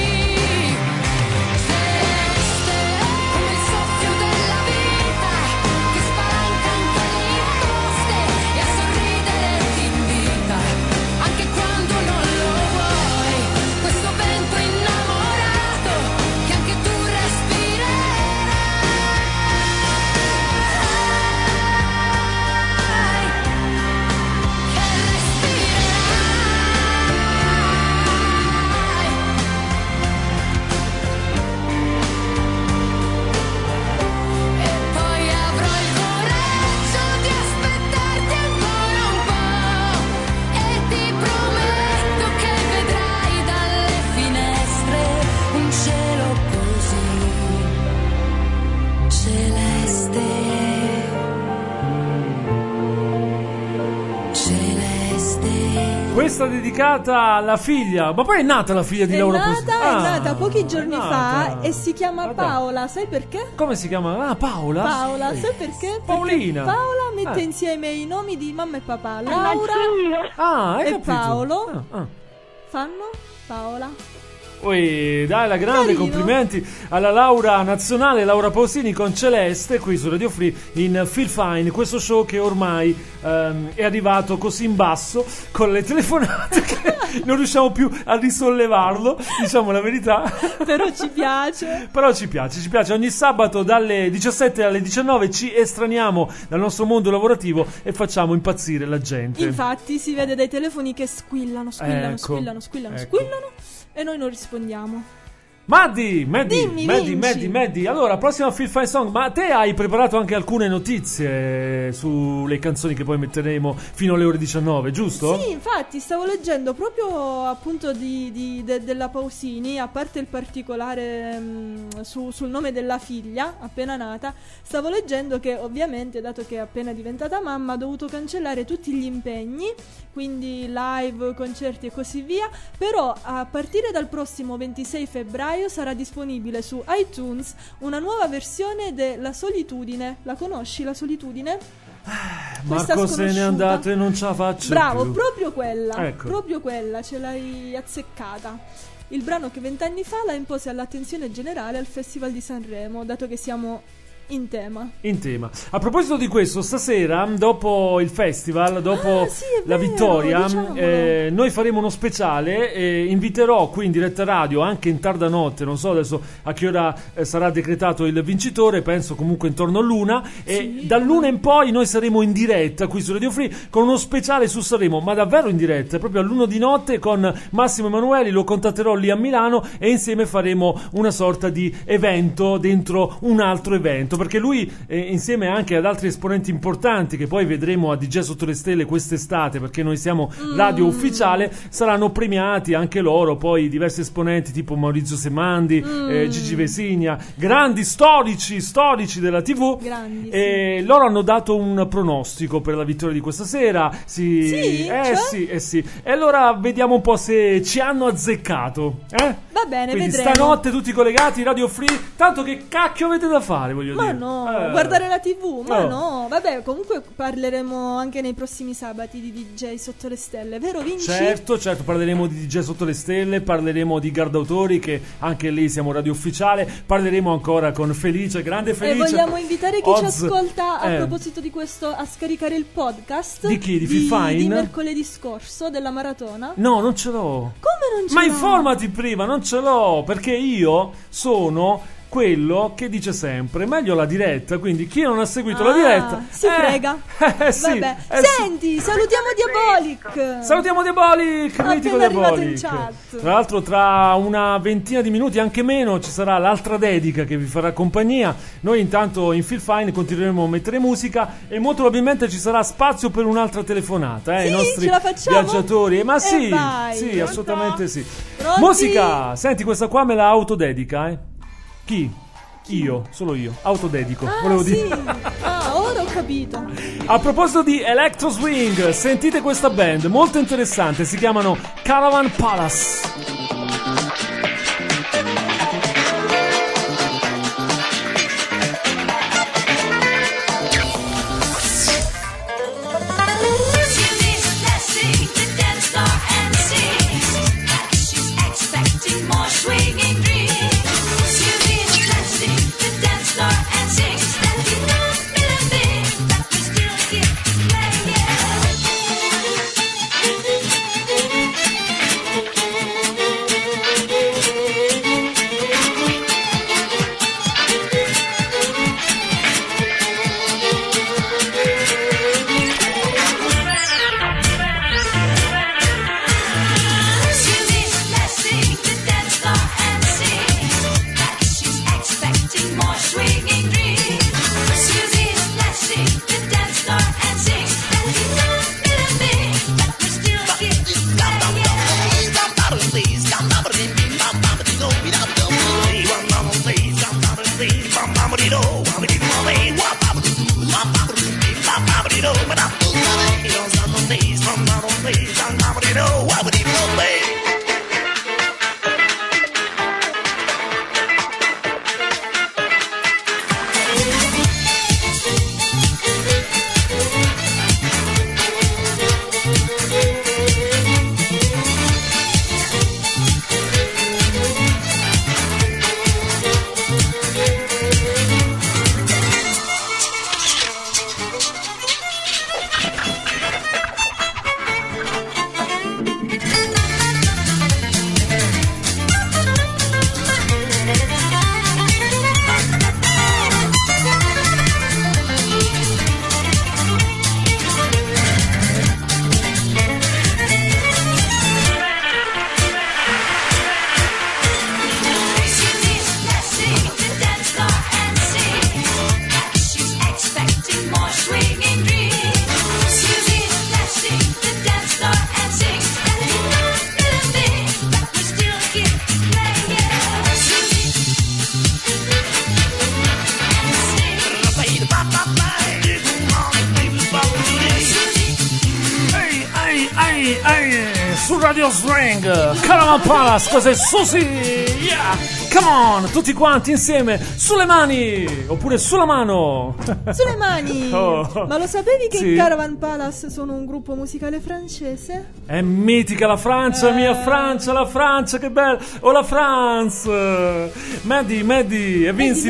celeste, come il soffio della vita che spalanca anche le imposte e a sorridere ti invita anche quando non lo vuoi, questo vento innamorato che anche tu respirerai, che e poi avrò il coraggio di aspettarti ancora un po' e ti prometto che vedrai dalle finestre un cielo così celeste, celeste. Questa dedicata alla figlia. Ma poi è nata la figlia di Laura Pausini? È nata pochi giorni nata. fa e si chiama Paola, sai perché? Come si chiama? Ah, Paola? Paola, sai perché? Paolina. Perché Paola mette insieme i nomi di mamma e papà, Laura hai e capito? Paolo fanno Paola. Ui, dai, la grande, Carino. complimenti alla Laura nazionale, Laura Pausini con Celeste, qui su Radio Free in Feel Fine, questo show che ormai è arrivato così in basso con le telefonate che non riusciamo più a risollevarlo, diciamo la verità. Però ci piace. Però ci piace. Ogni sabato dalle 17 alle 19 ci estraniamo dal nostro mondo lavorativo e facciamo impazzire la gente. Infatti si vede dai telefoni che squillano Ecco. e noi non rispondiamo. Maddy, Vinci. allora, prossima Feel Fine Song, ma te hai preparato anche alcune notizie sulle canzoni che poi metteremo fino alle ore 19, giusto? Sì, infatti stavo leggendo proprio appunto della Pausini, a parte il particolare sul nome della figlia appena nata, stavo leggendo che ovviamente, dato che è appena diventata mamma, ha dovuto cancellare tutti gli impegni, quindi live, concerti e così via, però a partire dal prossimo 26 febbraio sarà disponibile su iTunes una nuova versione della Solitudine. La conosci, la Solitudine? Marco se n'è andato e non ce la faccio Bravo, più. proprio quella, Ecco. proprio quella, ce l'hai azzeccata. Il brano che 20 anni fa la impose all'attenzione generale al Festival di Sanremo, dato che siamo in tema. A proposito di questo, stasera, dopo il festival, dopo la vittoria, noi faremo uno speciale e inviterò qui in diretta radio, anche in tarda notte, non so adesso a che ora sarà decretato il vincitore, penso comunque intorno all'una, e dall'una in poi noi saremo in diretta qui su Radio Free con uno speciale su Sanremo, ma davvero in diretta, proprio all'uno di notte con Massimo Emanueli, lo contatterò lì a Milano e insieme faremo una sorta di evento dentro un altro evento, perché lui insieme anche ad altri esponenti importanti che poi vedremo a DJ Sotto le Stelle quest'estate, perché noi siamo radio ufficiale, saranno premiati anche loro, poi diversi esponenti tipo Maurizio Semandi, Gigi Vesigna, grandi storici della TV, e loro hanno dato un pronostico per la vittoria di questa sera. Sì, e allora vediamo un po' se ci hanno azzeccato, Va bene, quindi vedremo. stanotte tutti collegati, Radio Free, tanto che cacchio avete da fare, voglio dire. Ma no, guardare la TV, ma no. Vabbè, comunque parleremo anche nei prossimi sabati di DJ sotto le stelle, vero Vinci? Certo, parleremo di DJ sotto le stelle, parleremo di Gardautori, che anche lì siamo radio ufficiale, parleremo ancora con Felice, grande Felice. E vogliamo invitare chi ci ascolta a proposito di questo a scaricare il podcast. Di chi? Di Phil Fine? Di mercoledì scorso, della maratona. No, non ce l'ho. Come non ce l'ho? Ma informati prima, non ce l'ho, perché io sono quello che dice sempre meglio la diretta, quindi chi non ha seguito la diretta si frega. Sì, vabbè. Senti, salutiamo Diabolic. Salutiamo Diabolic, mitico Diabolic. In chat. Tra l'altro tra una ventina di minuti, anche meno, ci sarà l'altra dedica che vi farà compagnia. Noi intanto in Phil Fine continueremo a mettere musica e molto probabilmente ci sarà spazio per un'altra telefonata, sì, i nostri ce la facciamo? viaggiatori. Ma sì, vai, sì, assolutamente sì. Pronti? Musica, senti, questa qua me la autodedica, Chi? Io, solo io, autodedico, volevo dire. Ora ho capito. A proposito di Electro Swing, sentite questa band, molto interessante, si chiamano Caravan Palace. Su Radio Swing, Caravan Palace, cos'è Susi? Yeah! Come on, tutti quanti insieme, sulle mani, oppure sulla mano. Sulle mani. Ma lo sapevi che Sì. i Caravan Palace sono un gruppo musicale francese? È mitica la Francia, mia Francia, la Francia, che bella. Oh, la France. Maddie, e Vinci.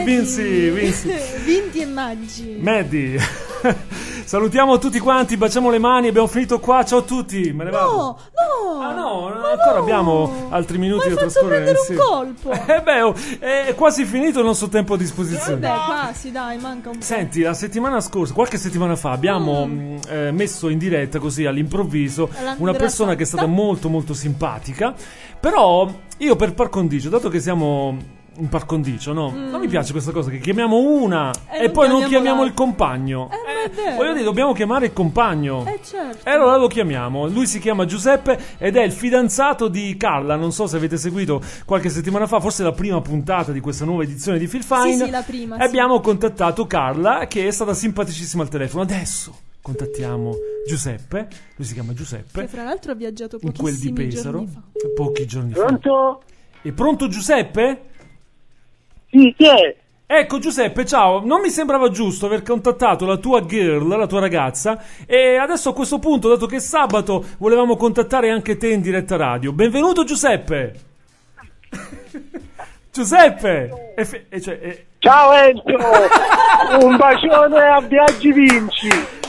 Vinti e Maggi. Maddie. Salutiamo tutti quanti, baciamo le mani, abbiamo finito qua, ciao a tutti, me ne vado. Ancora abbiamo altri minuti da trascorrere insieme. Un colpo. È quasi finito il nostro tempo a disposizione. Vabbè, quasi, dai, manca un po'. Senti, la settimana scorsa, qualche settimana fa, abbiamo messo in diretta così all'improvviso una persona che è stata molto molto simpatica. Però io per par condicio, dato che siamo un par condicio, no? Non mi piace questa cosa che chiamiamo una e poi non chiamiamo il compagno. Voglio dire, dobbiamo chiamare il compagno. Certo. E allora lo chiamiamo. Lui si chiama Giuseppe ed è il fidanzato di Carla. Non so se avete seguito qualche settimana fa, forse la prima puntata di questa nuova edizione di Phil Fine. Sì, la prima. E abbiamo contattato Carla, che è stata simpaticissima al telefono. Adesso contattiamo Giuseppe. Lui si chiama Giuseppe. Che fra l'altro ha viaggiato in quel di Pesaro. giorni fa. Pochi giorni Pronto? fa. È pronto Giuseppe? Sì, chi è? Ecco Giuseppe, ciao, non mi sembrava giusto aver contattato la tua girl, la tua ragazza, e adesso a questo punto, dato che è sabato, volevamo contattare anche te in diretta radio. Benvenuto Giuseppe! Giuseppe! Ciao Enzo! Un bacione a Viaggi Vinci!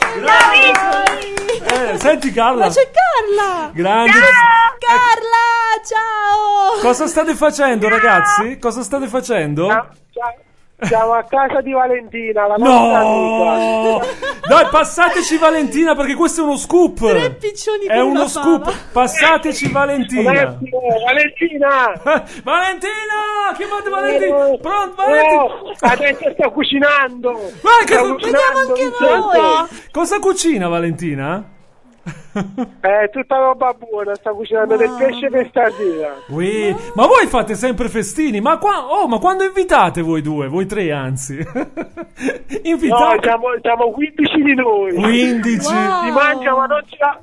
Senti Carla! Ma c'è Carla! Grande! Ciao! Carla, ciao! Cosa state facendo ragazzi? Cosa state facendo? Siamo a casa di Valentina, la nostra amica. Dai, passateci Valentina perché questo è uno scoop. 3 piccioni è con uno una scoop. fava. Passateci Valentina. Valentina! Valentina! Chiamate Valentina! Pronto Valentina? Adesso sto cucinando. Vediamo anche noi. Cosa cucina Valentina? Tutta roba buona, sta cucinando del pesce per stasera. Ma voi fate sempre festini? Ma quando invitate voi due? Voi tre anzi? Invitate? No, siamo 15 di noi. 15? Si mangia ma non ci va.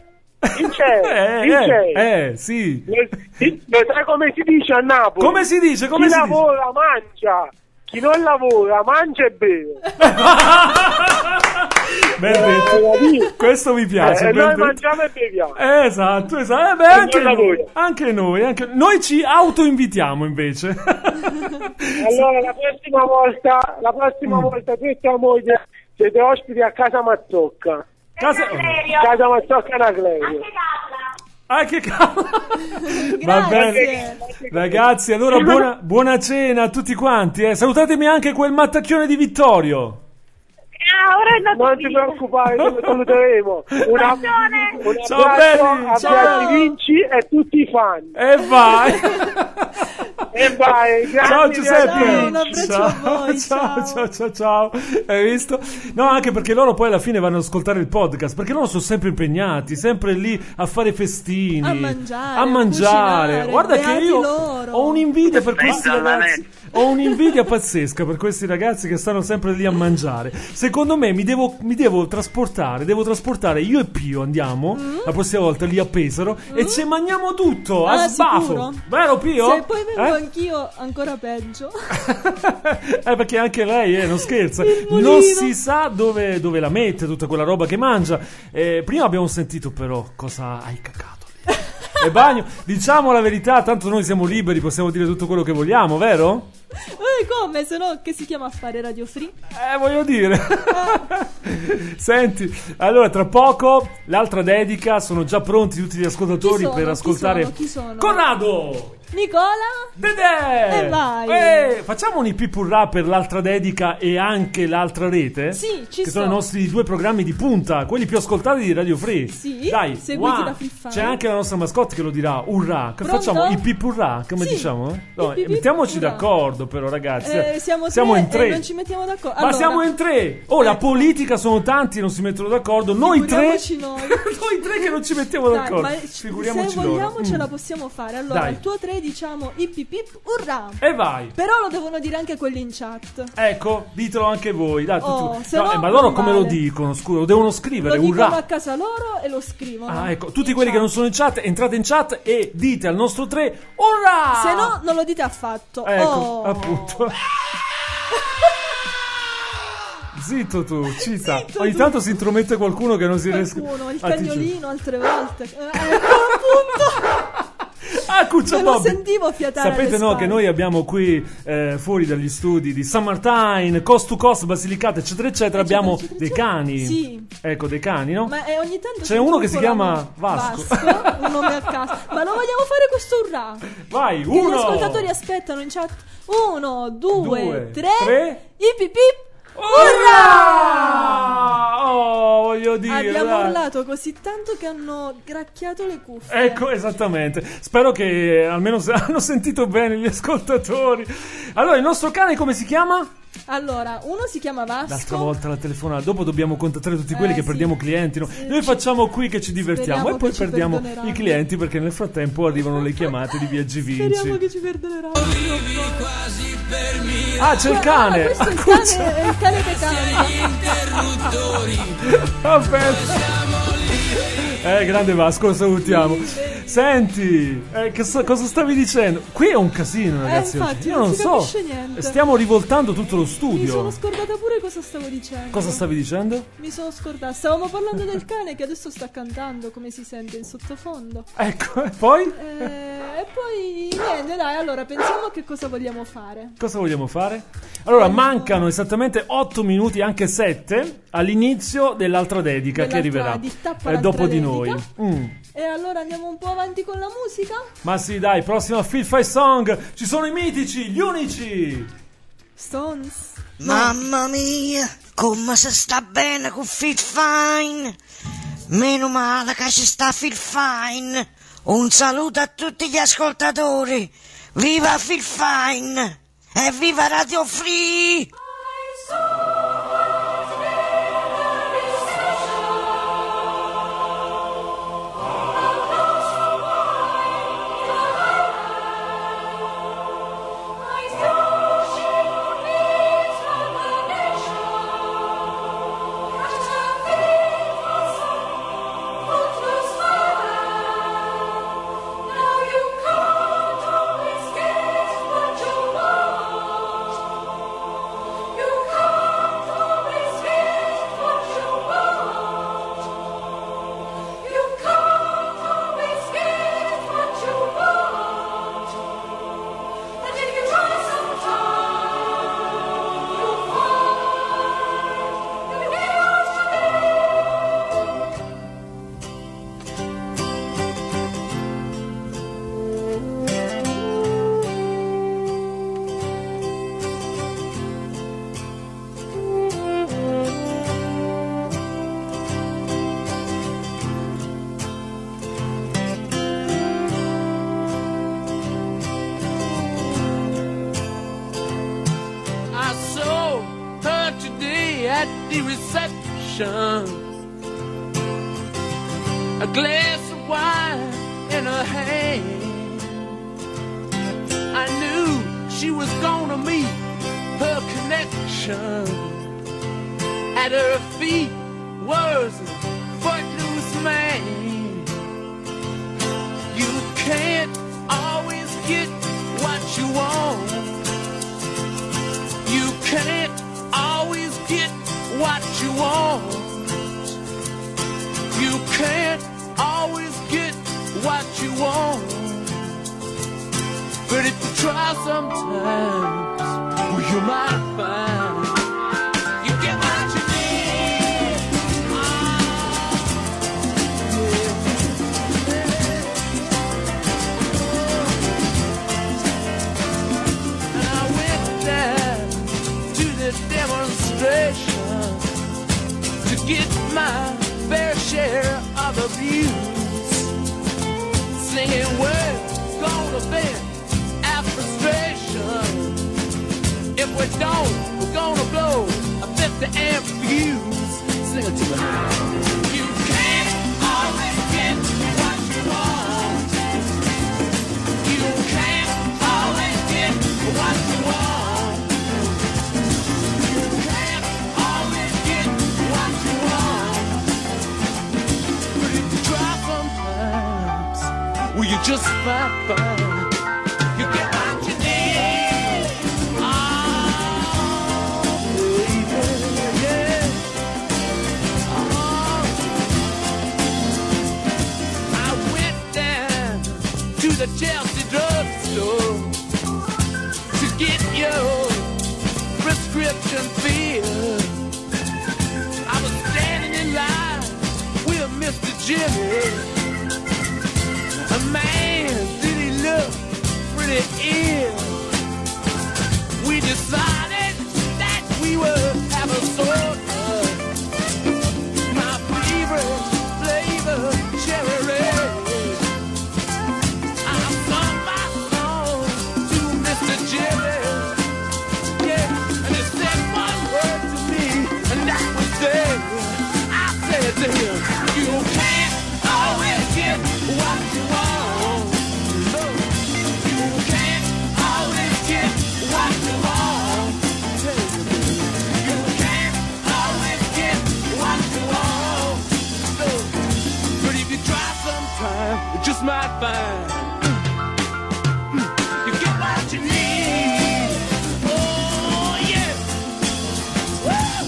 Sì. Lo sai come si dice a Napoli? Come si dice? Chi lavora mangia. Chi non lavora mangia e beve. Ben detto. Questo mi piace. Noi mangiamo e beviamo. Esatto. Anche noi ci autoinvitiamo invece. Allora la prossima volta tu e tua moglie siete ospiti a casa Mazzocca. Casa Mazzocca Anaclerio. Che cavolo! Va bene, ragazzi, allora buona cena a tutti quanti, Salutatemi anche quel mattacchione di Vittorio. Non ti preoccupare, lo saluteremo. Un abbraccio a Viaggi Vinci e tutti i fan. E vai! Ciao Giuseppe. Un abbraccio a voi. Ciao. Hai visto? No, anche perché loro poi alla fine vanno ad ascoltare il podcast, perché loro sono sempre impegnati, sempre lì a fare festini, a mangiare. Guarda che io ho un'invidia per questi ragazzi. Ho un'invidia pazzesca per questi ragazzi che stanno sempre lì a mangiare. Secondo me mi devo trasportare io e Pio andiamo la prossima volta lì a Pesaro e ci mangiamo tutto a sbafo. Sicuro? Vero Pio? Se poi vengo anch'io ancora peggio. Perché anche lei non scherza, non si sa dove la mette tutta quella roba che mangia. Prima abbiamo sentito però cosa hai cacato lì. E bagno, diciamo la verità, tanto noi siamo liberi, possiamo dire tutto quello che vogliamo, vero? Come? Se no che si chiama a fare Radio Free? Voglio dire. Senti, allora tra poco l'altra dedica, sono già pronti tutti gli ascoltatori per ascoltare. Chi sono? Corrado! Nicola? Dedè! E vai! Facciamo un IP Purrà per l'altra dedica e anche l'altra rete? Sì, che sono i nostri 2 programmi di punta, quelli più ascoltati di Radio Free. Sì, dai, seguiti da Free Fire. C'è anche la nostra mascotte che lo dirà, urrà. Che Pronto? facciamo? IP Purrà, come diciamo? No, mettiamoci d'accordo però ragazzi. Siamo in 3 e non ci mettiamo d'accordo. Ma siamo in 3. La politica sono tanti e non si mettono d'accordo. Noi 3 noi 3 che non ci mettiamo d'accordo. Figuriamoci se vogliamo ce la possiamo fare. Allora, dai. il tuo 3 diciamo ip urrà. E vai. Però lo devono dire anche quelli in chat. Ecco, ditelo anche voi. Dai, no, ma loro come lo dicono? Scusa, lo devono scrivere. Lo dicono urrà. a casa loro e lo scrivono. Ecco, tutti quelli che non sono in chat, entrate in chat e dite al nostro 3 urrà. Se no, non lo dite affatto. Ecco, appunto. Zitto tu, cita. Ogni tanto si intromette qualcuno che non si riesce. Il cagnolino altre volte. Appunto. Cuccia lo sentivo fiatare. Sapete che noi abbiamo qui fuori dagli studi di Summertime, Coast to Coast, Basilicata eccetera eccetera, abbiamo dei cani. Sì. Ecco, dei cani, no? Ma ogni tanto c'è uno che si chiama Vasco. Un nome a caso. Ma lo vogliamo fare questo urrà? Vai, che 1. Gli ascoltatori aspettano in chat. 1, 2, 3. Ip ip. Urrà! Voglio dire. Abbiamo urlato così tanto che hanno gracchiato le cuffie. Ecco, esattamente. Spero che almeno hanno sentito bene gli ascoltatori. Allora, il nostro cane come si chiama? Allora, uno si chiama Vasco. L'altra volta la telefonata. Dopo dobbiamo contattare tutti quelli che perdiamo clienti, no? Noi facciamo qui che ci divertiamo e poi perdiamo i clienti perché nel frattempo arrivano le chiamate di Viaggi Vinci. Speriamo che ci perdoneranno. C'è il cane. Questo è il cane che canta. Aspetta. Grande Vasco, lo salutiamo. Senti, cosa stavi dicendo? Qui è un casino, ragazzi. Infatti, io non si so. capisce niente. Stiamo rivoltando tutto lo studio. Mi sono scordata pure cosa stavo dicendo. Cosa stavi dicendo? Mi sono scordata. Stavamo parlando del cane che adesso sta cantando, come si sente in sottofondo. Ecco, e poi? E poi niente, dai, allora pensiamo a che cosa vogliamo fare. Cosa vogliamo fare? Allora, mancano esattamente 8 minuti, anche 7, all'inizio dell'altra dedica che arriverà dopo di noi. E allora andiamo un po' avanti con la musica? Ma sì, dai, prossima Feel Fine Song. Ci sono i mitici, gli unici Stones. Mamma mia, come si sta bene con Feel Fine. Meno male che ci sta Feel Fine. Un saluto a tutti gli ascoltatori. Viva Feel Fine e viva Radio Free. The reception, a glass of wine in her hand. I knew she was gonna meet her connection. At her feet was a footloose man. You can't always get what you want. You can't always get what you want. You can't always get what you want. But if you try sometimes, well, you might find you get what you need. And I went down to the demonstration to get my fair share of abuse, singing words gonna vent our frustration. If we don't, we're gonna blow a 50-amp fuse. Sing it to me. You can't always get what you want. You can't always get what you want. You can't always get what you want. But if you try sometimes, well, you just might find you get what you need. Oh, baby, yeah. Oh. I went down to the Chelsea drugstore to get your prescription filled. I was standing in line with Mr. Jimmy. A man, did he look pretty ill? We decided that we would have a soda. My favorite flavor, cherry red. I sung my song to Mr. Jimmy. Yeah, and he said one word to me, and that was there. I said to him, you can't always get what you want. No, you can't always get what you want. just might find you get what you need. Oh yeah. Woo!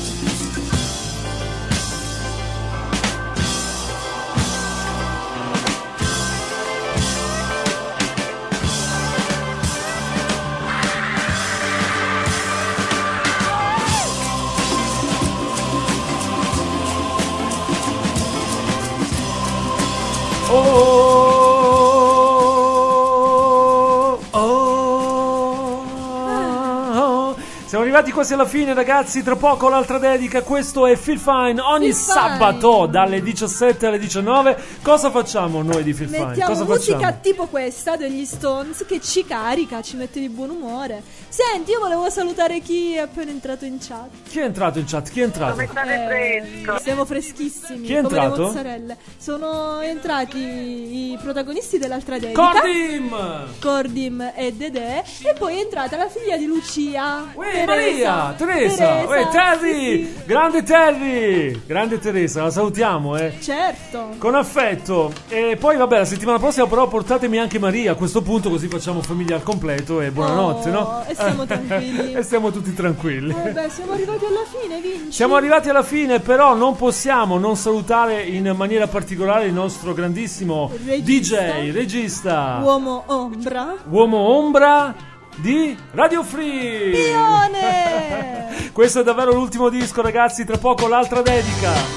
Siamo arrivati quasi alla fine, ragazzi. Tra poco l'altra dedica. Questo è Feel Fine ogni sabato dalle 17 alle 19. Cosa facciamo noi di Feel Fine? Mettiamo Cosa musica facciamo? tipo questa degli Stones che ci carica, ci mette di buon umore. Senti, io volevo salutare chi è appena entrato in chat. Chi è entrato in chat? Chi è entrato? Siamo freschissimi. Chi è come entrato? le mozzarelle. Sono entrati i protagonisti dell'altra dedica, Cordim e Dedè. E poi è entrata la figlia di Lucia, Maria, Teresa. Terry, sì. Grande Teresa, la salutiamo, certo, con affetto. E poi vabbè, la settimana prossima però portatemi anche Maria a questo punto, così facciamo famiglia al completo e buonanotte, no? E stiamo tranquilli. E stiamo tutti tranquilli. Vabbè, siamo arrivati alla fine, Vinci. Siamo arrivati alla fine, però non possiamo non salutare in maniera particolare il nostro grandissimo regista, uomo ombra di Radio Free. Pione! Questo è davvero l'ultimo disco, ragazzi. Tra poco l'altra dedica.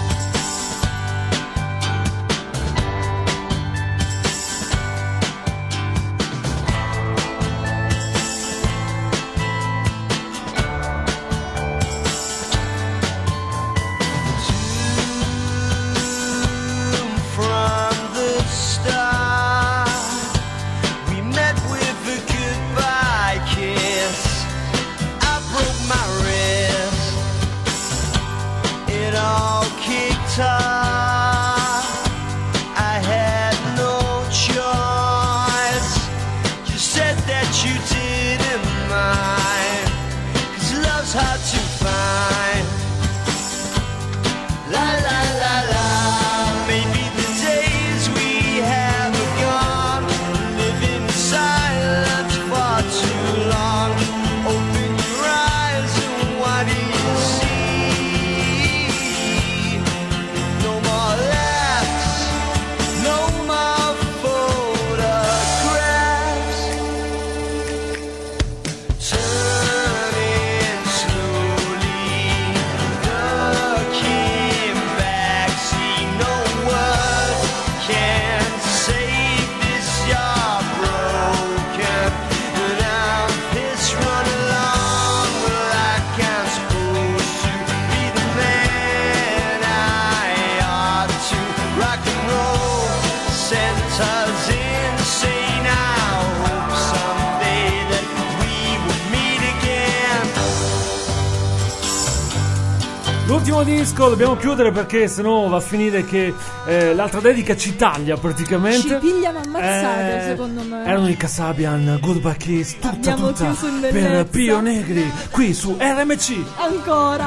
L'ultimo disco dobbiamo chiudere perché sennò va a finire che l'altra dedica ci taglia praticamente. Ci pigliano ammazzate, secondo me. Erano i Kasabian, Goodbye Kiss, tutta per Pio Negri qui su RMC. Ancora.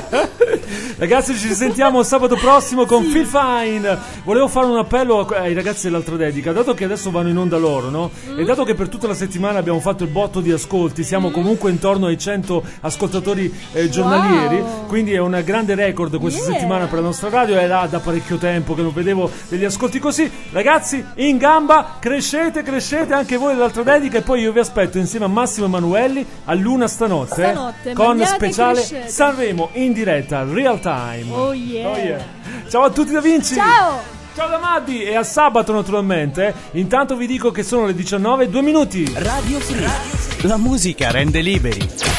Ragazzi, ci sentiamo sabato prossimo con Feel Fine. Volevo fare un appello ai ragazzi dell'altra dedica, dato che adesso vanno in onda loro, no? E dato che per tutta la settimana abbiamo fatto il botto di ascolti, siamo comunque intorno ai 100 ascoltatori giornalieri, quindi è una grande record questa settimana per la nostra radio. Era da parecchio tempo che non vedevo degli ascolti così. Ragazzi, in gamba, crescete anche voi dell'altra dedica, e poi io vi aspetto insieme a Massimo Emanuelli all'una stanotte con speciale Sanremo in diretta real time. Oh yeah. Ciao a tutti da Vinci. Ciao da Maddi, e a sabato naturalmente. Intanto vi dico che sono le 19:02. Radio Free. La musica rende liberi.